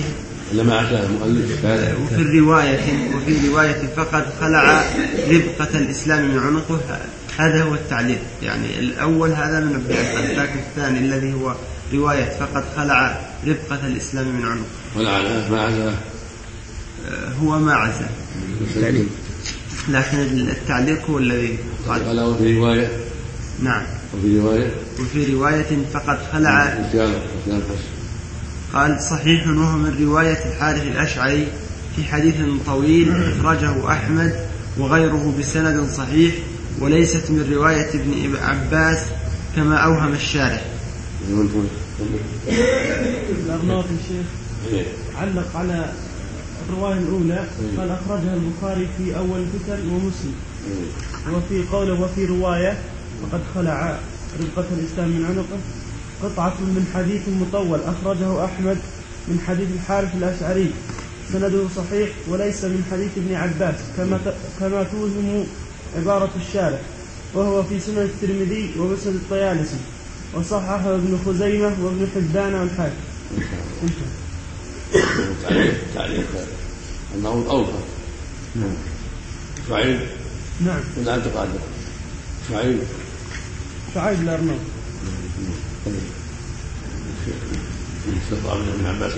وفي رواية فقد خلع ربقة الإسلام من عنقه. هذا هو التعليق، يعني الأول هذا من ابن عباس، لكن الثاني الذي هو رواية فقد خلع ربقة الإسلام من عنقه. ما عزاه هو ما عزاه، لكن التعليق هو الذي قال. وفي رواية نعم وفي رواية فقد خلع. قال صحيح وهو من رواية الحارث الأشعري في حديث طويل أخرجه أحمد وغيره بسند صحيح وليست من رواية ابن عباس كما أوهم الشارح. الأرناط الشيخ علق على الرواية الأولى قال أخرجها البخاري في أول الفتن ومسلم، وفي قوله وفي رواية وقد خلع ربقة الإسلام من عنقه قطعة من حديث مطول أخرجه أحمد من حديث الحارث الأشعري سنده صحيح وليس من حديث ابن عباس كما توهم عبارة الشارح، وهو في سنن الترمذي ومسند الطيالسي وصححه ابن خزيمة وابن حبان والحاكم. تعليق أنه أوفى. شعيب. نعم. لا تقعد. شعيب الأرناط. استطاع من ابن عباس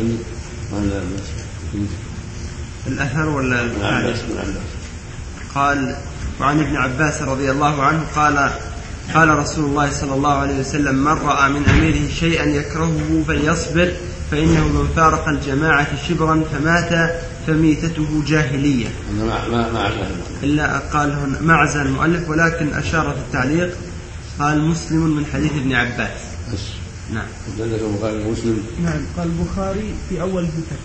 الأثر ولا ابن عباس؟ قال وعن ابن عباس رضي الله عنه قال رسول الله صلى الله عليه وسلم من رأى من أميره شيئا يكرهه فليصبر فإنه من فارق الجماعة شبرا فمات فميتته جاهلية. إلا قال هنا معزى المؤلف، ولكن أشار في التعليق قال مسلم من حديث ابن عباس. نعم. نعم. قال البخاري في أول الفتن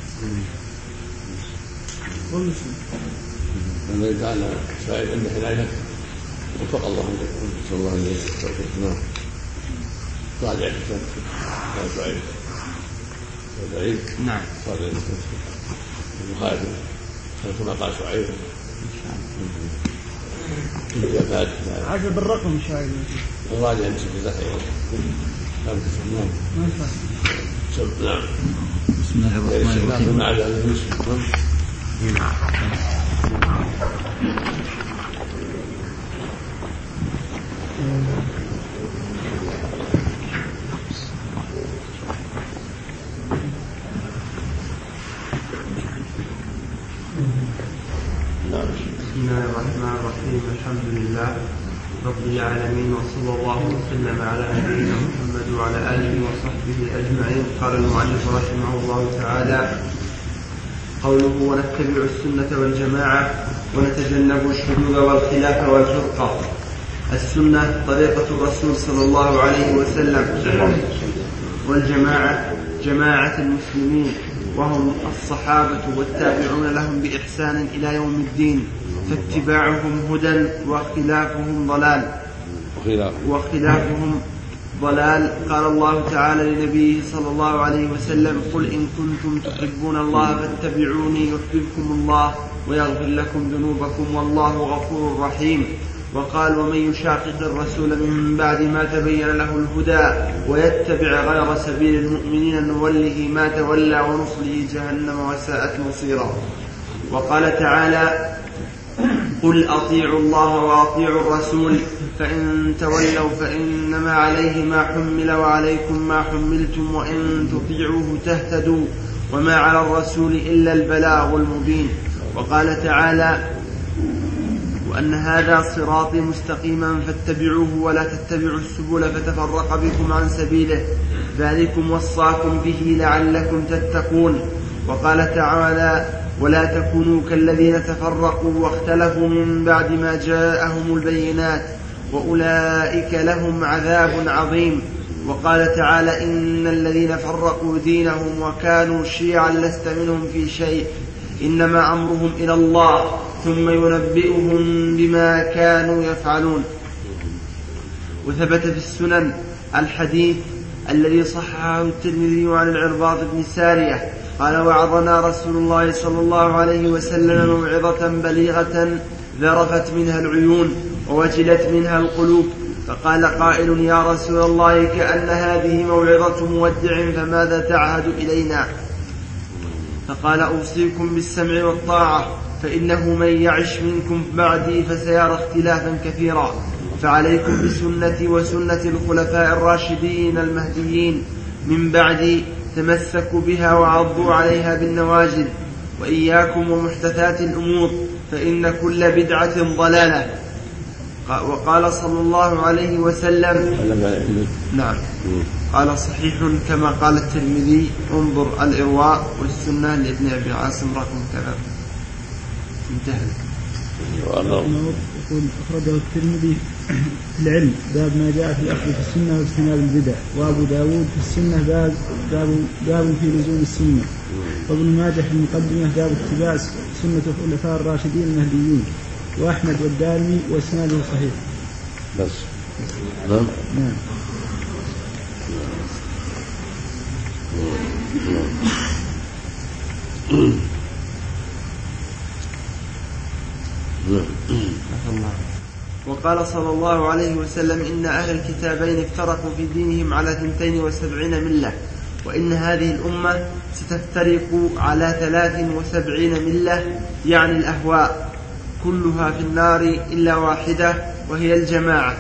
ومسلم. الذي تعالى سائل عند حلاله وفق الله صلى الله عليه وسلم. نعم. راجع الكتاب سعيد. نعم. راجع البخاري كما قال شعيب. عجب الرقم شعيب. راجع انت في نعم. بسم الله الرحمن الرحيم. بسم الله الرحمن الرحيم. الحمد لله رب العالمين وصلى الله وسلم على نبينا محمد وعلى آله وصحبه أجمعين. قال المؤلف رحمه الله تعالى قوله ونتبع السنة والجماعة ونتجنب الشذوذ والخلاف والفرقة. السنة طريقة الرسول صلى الله عليه وسلم، والجماعة جماعة المسلمين وهم الصحابة والتابعون لهم بإحسان إلى يوم الدين، فاتباعهم هدى وخلافهم ضلال. قال الله تعالى لنبيه صلى الله عليه وسلم قل إن كنتم تحبون الله فاتبعوني يحببكم الله ويغفر لكم ذنوبكم والله غفور رحيم. وقال ومن يشاقق الرسول من بعد ما تبين له الهدى ويتبع غير سبيل المؤمنين نوله ما تولى ونصله جهنم وساءت مصيرا. وقال تعالى قل أطيعوا الله وأطيعوا الرسول فإن تولوا فإنما عليه ما حمل وعليكم ما حملتم وإن تطيعوه تهتدوا وما على الرسول إلا البلاغ المبين. وقال تعالى وأن هذا صراطي مستقيما فاتبعوه ولا تتبعوا السبل فتفرق بكم عن سبيله ذلكم وصاكم به لعلكم تتقون. وقال تعالى ولا تكونوا كالذين تفرقوا واختلفوا من بعد ما جاءهم البينات وأولئك لهم عذاب عظيم. وقال تعالى إن الذين فرقوا دينهم وكانوا شيعا لست منهم في شيء إنما أمرهم إلى الله ثم ينبئهم بما كانوا يفعلون. وثبت في السنن الحديث الذي صححه الترمذي عن العرباض بن سارية قال وعظنا رسول الله صلى الله عليه وسلم موعظة بليغة ذرفت منها العيون ووجلت منها القلوب فقال قائل يا رسول الله كأن هذه موعظة مودع فماذا تعهد إلينا؟ فقال أوصيكم بالسمع والطاعة فإنه من يعش منكم بعدي فسيرى اختلافا كثيرا فعليكم بسنتي وسنة الخلفاء الراشدين المهديين من بعدي تمسكوا بها وعضوا عليها بالنواجذ وإياكم ومحدثات الأمور فإن كل بدعة ضلالة. وقال صلى الله عليه وسلم نعم قال صحيح كما قال الترمذي انظر الإرواء والسنة لابن أبي عاصم رقم كذا انتهى. يقول أخرجه الترمذي في العلم باب ما جاء في الأخذ في السنة واجتناب البدع وأبو داود في السنة باب في لزوم السنة وابن ماجه في المقدمة باب اتباع سنة الخلفاء الراشدين المهديين وأحمد والدارمي وإسناده صحيح. بس نعم وقال صلى الله عليه وسلم إن أهل الكتابين افترقوا في دينهم على 72 ملة وإن هذه الأمة ستفترق على 73 ملة يعني الأهواء كلها في النار إلا واحدة وهي الجماعة.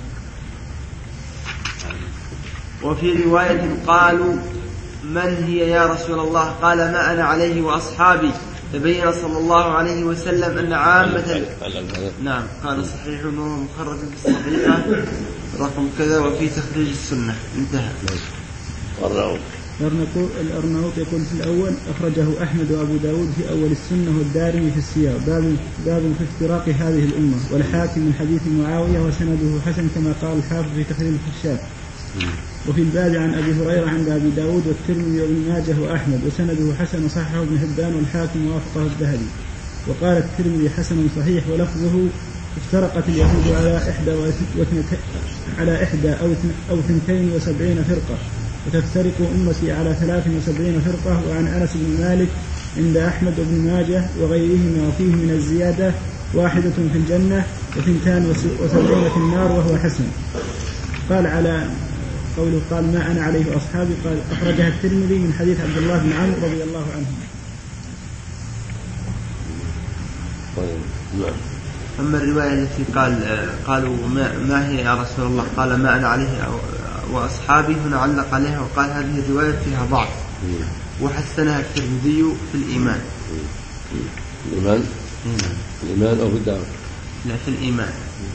وفي رواية قالوا من هي يا رسول الله؟ قال ما أنا عليه وأصحابي. فبين صلى الله عليه وسلم أن عامة نعم قال صحيح وهو مخرج في الصحيحة رقم كذا وفي تخريج السنة انتهى. الأرناؤوط يقول في الأول أخرجه أحمد وأبو داود في أول السنة والدارمي في السياق باب في افتراق هذه الأمة والحاكم من حديث معاوية وسنده حسن كما قال الحافظ في تخريج الخشاب. وفي الباب عن أبي هريرة عند أبي داود والترمذي وابن ماجه وأحمد وسنده حسن وصححه ابن حبان والحاكم ووافقه الذهبي. وقال الترمذي حسن صحيح ولفظه افترقت اليهود على 71 فرقة وتفترق أمتي على 73 فرقة. وعن أنس بن مالك عند أحمد وابن ماجه وغيرهما وفيه من الزيادة 1 في الجنة و72 في النار وهو حسن. قال على قوله قال ما أنا عليه أصحابي قال أخرجها الترمذي من حديث عبد الله بن عمرو رضي الله عنه. أما الرواية التي قالوا ما هي يا رسول الله؟ قال ما أنا عليه وأصحابي هنا علق عليها وقال هذه الرواية فيها ضعف وحسنها الترمذي في الإيمان. الإيمان أو في الدعوة؟ لا في الإيمان.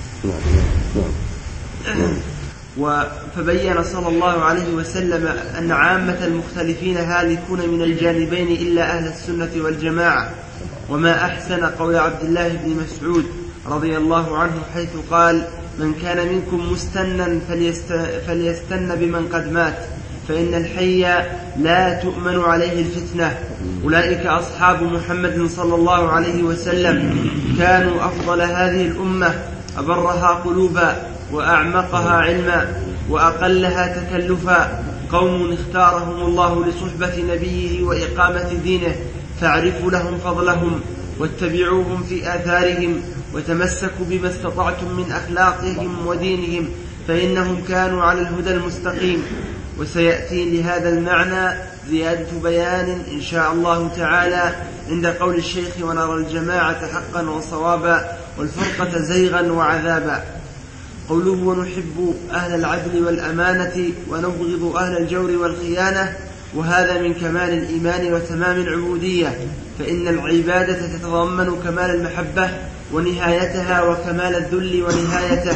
فبين صلى الله عليه وسلم أن عامة المختلفين هالكون من الجانبين إلا أهل السنة والجماعة. وما أحسن قول عبد الله بن مسعود رضي الله عنه حيث قال من كان منكم مستنا فليستن بمن قد مات فإن الحي لا تؤمن عليه الفتنة. أولئك أصحاب محمد صلى الله عليه وسلم كانوا أفضل هذه الأمة أبرها قلوبا وأعمقها علما وأقلها تكلفا قوم اختارهم الله لصحبة نبيه وإقامة دينه فاعرفوا لهم فضلهم واتبعوهم في آثارهم وتمسكوا بما استطعتم من أخلاقهم ودينهم فإنهم كانوا على الهدى المستقيم. وسيأتي لهذا المعنى زيادة بيان إن شاء الله تعالى عند قول الشيخ ونرى الجماعة حقا وصوابا والفرقة زيغا وعذابا. قوله ونحب أهل العدل والأمانة ونبغض أهل الجور والخيانة وهذا من كمال الإيمان وتمام العبودية فإن العبادة تتضمن كمال المحبة ونهايتها وكمال الذل ونهايته.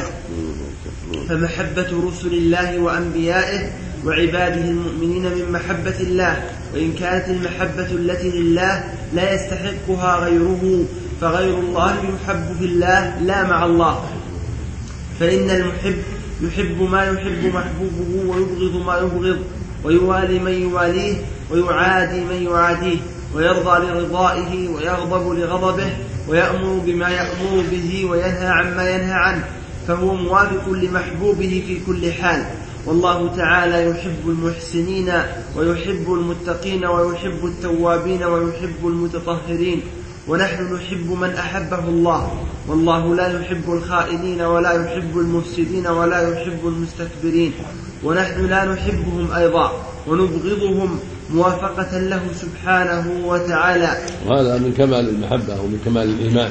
فمحبة رسل الله وأنبيائه وعباده المؤمنين من محبة الله، وإن كانت المحبة التي لله لا يستحقها غيره، فغير الله يحب في الله لا مع الله. فإن المحب يحب ما يحب محبوبه، ويبغض ما يبغض، ويوالي من يواليه، ويعادي من يعاديه، ويرضى لرضائه ويغضب لغضبه، ويأمر بما يأمر به وينهى عما ينهى عنه، فهو موافق لمحبوبه في كل حال. والله تعالى يحب المحسنين ويحب المتقين ويحب التوابين ويحب المتطهرين، ونحن نحب من أحبه الله، والله لا يحب الخائنين ولا يحب المفسدين ولا يحب المستكبرين، ونحن لا نحبهم أيضا ونبغضهم موافقة له سبحانه وتعالى. وهذا من كمال المحبة ومن كمال الإيمان،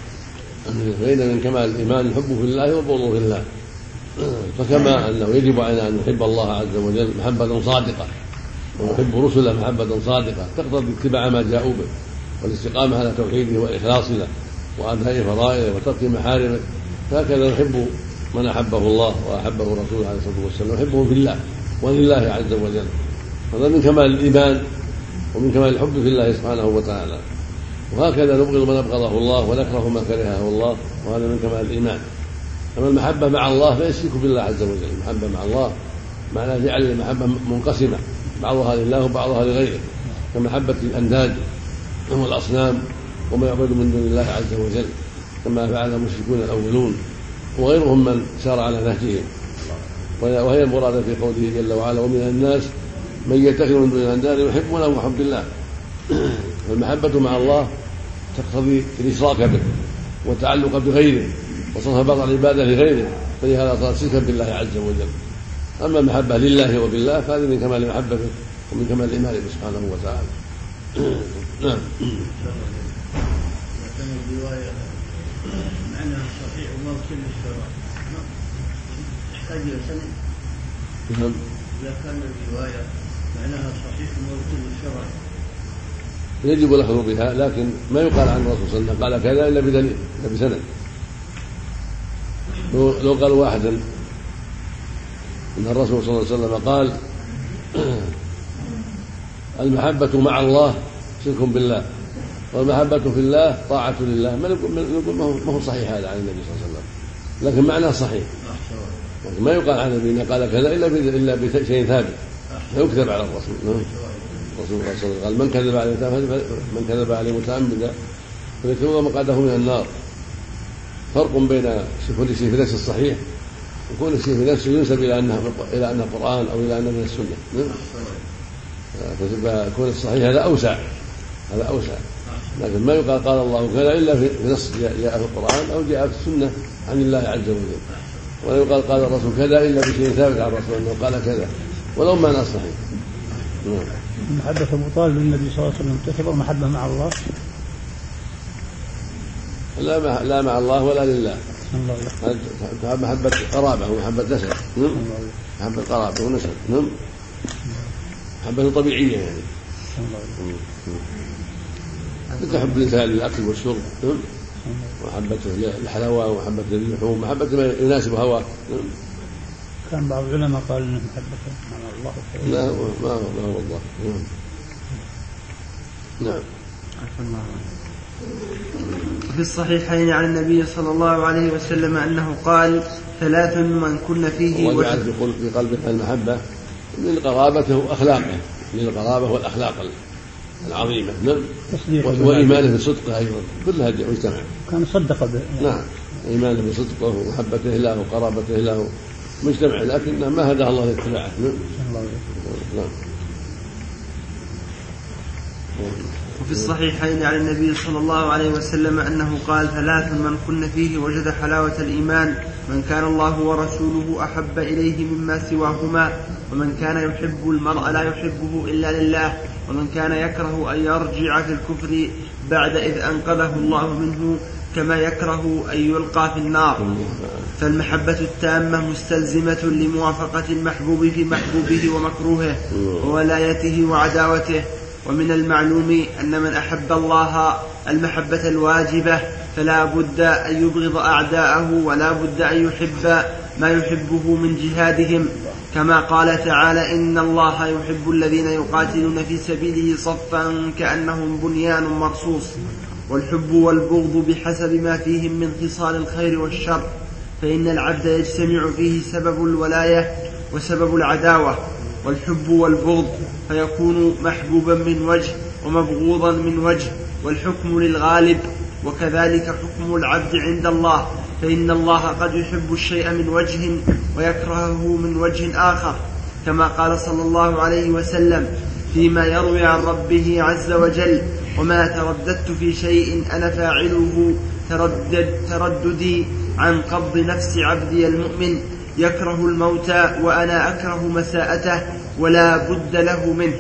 فإن من كمال الإيمان الحب في الله والبغض في الله. فكما أنه يجب علينا أن نحب الله عز وجل محبة صادقة، ونحب رسله محبة صادقة تقتضي اتباع ما جاءوا به والاستقامة على توحيده وإخلاص له وأداء فرائضه وترك محارمه، فهكذا نحب من أحبه الله وأحبه رسوله عليه الصلاة والسلام، نحبه في الله ولله عز وجل. هذا من كمال الإيمان ومن كمال الحب في الله سبحانه وتعالى. وهكذا نبغض من أبغضه الله ونكره ما كرهه الله، وهذا من كمال الإيمان. أما المحبة مع الله فيشرك بالله عز وجل. المحبة مع الله معناه جعل المحبة منقسمة، بعضها لله وبعضها لغيره، كمحبة الأنداد والأصنام وما يعبد من دون الله عز وجل، كما فعل المشركون الأولون وغيرهم من سار على نهجهم. وهي المراد في قوله جل وعلا: ومن الناس من يتخذ من دون الأنداد يحبونه كحب الله. والمحبة مع الله تقتضي الإشراك به والتعلق بغيره وصرف بعض العبادة لغيره، فلهذا صار شركا بالله عز وجل. أما المحبة لله وبالله فهذه من كمال محبته ومن كمال إيمانه سبحانه وتعالى. نعم. كان الرواية معناها صحيح وما كل الشرع تحتاج إلى سند. نعم. إذا كان الرواية معناها صحيح وما كل الشرع يجب الأخذ بها، لكن ما يقال عن الرسول صلى الله عليه وسلم قال كذا إلا بدليل، إلا بسند. لو قال واحدا إن الرسول صلى الله عليه وسلم قال المحبة مع الله شرك بالله والمحبة في الله طاعة لله، ما هو صحيح هذا عن النبي صلى الله عليه وسلم، لكن معناه صحيح. لكن ما يقال عن النبي قال كذا إلا بشيء ثابت فيكذب على الرسول. الرسول صلى الله عليه وسلم قال من كذب عليه متعمدا فليتبوأ مقعده من النار. فرق بين كل شيء في نفس الصحيح وكل شيء في نفسه ينسب إلى أنه القرآن أو إلى أنه من السنة. فيكون الصحيح هذا أوسع، لكن ما يقال قال الله كذا إلا في نص جاء في القرآن أو جاء في السنة عن الله عز وجل، ولا يقال قال الرسول كذا إلا بشيء ثابت عن الرسول أنه قال كذا ولو ما نص صحيح. محبة أبو طالب للنبي صلى الله عليه وسلم تعتبر محبة مع الله؟ لا مع الله ولا لله. محبة قرابة ومحبة نسب. محبة قرابة ونسب. محبة طبيعية يعني. تحب الإنسان للأكل والشرب، ومحبته للحلاوة ومحبة للحوم، محبة ما يناسب هواه. كان بعض العلماء قال إنه محبة مع الله. لا ما هو الله. نعم. في الصحيحين عن النبي صلى الله عليه وسلم أنه قال: 3 من كن فيه وجعل في قلبك المحبة للقرابة وأخلاقه، للقرابة والأخلاق العظيمة. نعم. وإيمانه بصدقه أيضا، كل هذه مجتمع. كان صدق به. نعم. إيمانه بصدقه ومحبته له وقرابته له مجتمع، لكن ما هداه الله لاتباعه. نعم. وفي الصحيحين عن النبي صلى الله عليه وسلم أنه قال: 3 من كن فيه وجد حلاوة الإيمان: من كان الله ورسوله أحب إليه مما سواهما، ومن كان يحب المرء لا يحبه إلا لله، ومن كان يكره أن يرجع في الكفر بعد إذ أنقذه الله منه كما يكره أن يلقى في النار. فالمحبة التامة مستلزمة لموافقة المحبوب في محبوبه ومكروهه وولايته وعداوته. ومن المعلوم أن من أحب الله المحبة الواجبة فلا بد أن يبغض أعداءه ولا بد أن يحب ما يحبه من جهادهم، كما قال تعالى: إن الله يحب الذين يقاتلون في سبيله صفا كأنهم بنيان مرصوص. والحب والبغض بحسب ما فيهم من خصال الخير والشر، فإن العبد يجتمع فيه سبب الولاية وسبب العداوة، والحب والبغض فيكون محبوبا من وجه ومبغوضا من وجه، والحكم للغالب. وكذلك حكم العبد عند الله، فإن الله قد يحب الشيء من وجه ويكرهه من وجه آخر، كما قال صلى الله عليه وسلم فيما يروي عن ربه عز وجل: وما ترددت في شيء أنا فاعله ترددي عن قبض نفس عبدي المؤمن يكره الموت وأنا أكره مساءته ولا بد له منه.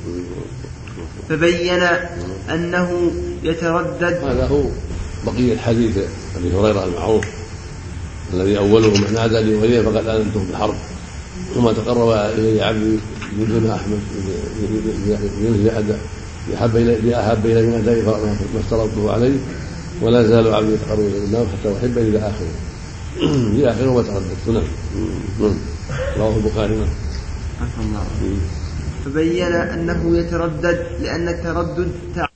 فبين أنه يتردد. هذا هو بقية حديث أبي هريرة المعروف الذي أوله: من عادى لي وليا فقد آذنته بالحرب، وما تقرب إلي عبدي بدون أحمد أحب إلي من أدائي ما افترضته عليه، ولا زال عبدي يتقرب إلى النار حتى أحب إلى آخره. إلى آخره وترددت. نعم. رواه البخاري. فبين أنه يتردد لأن التردد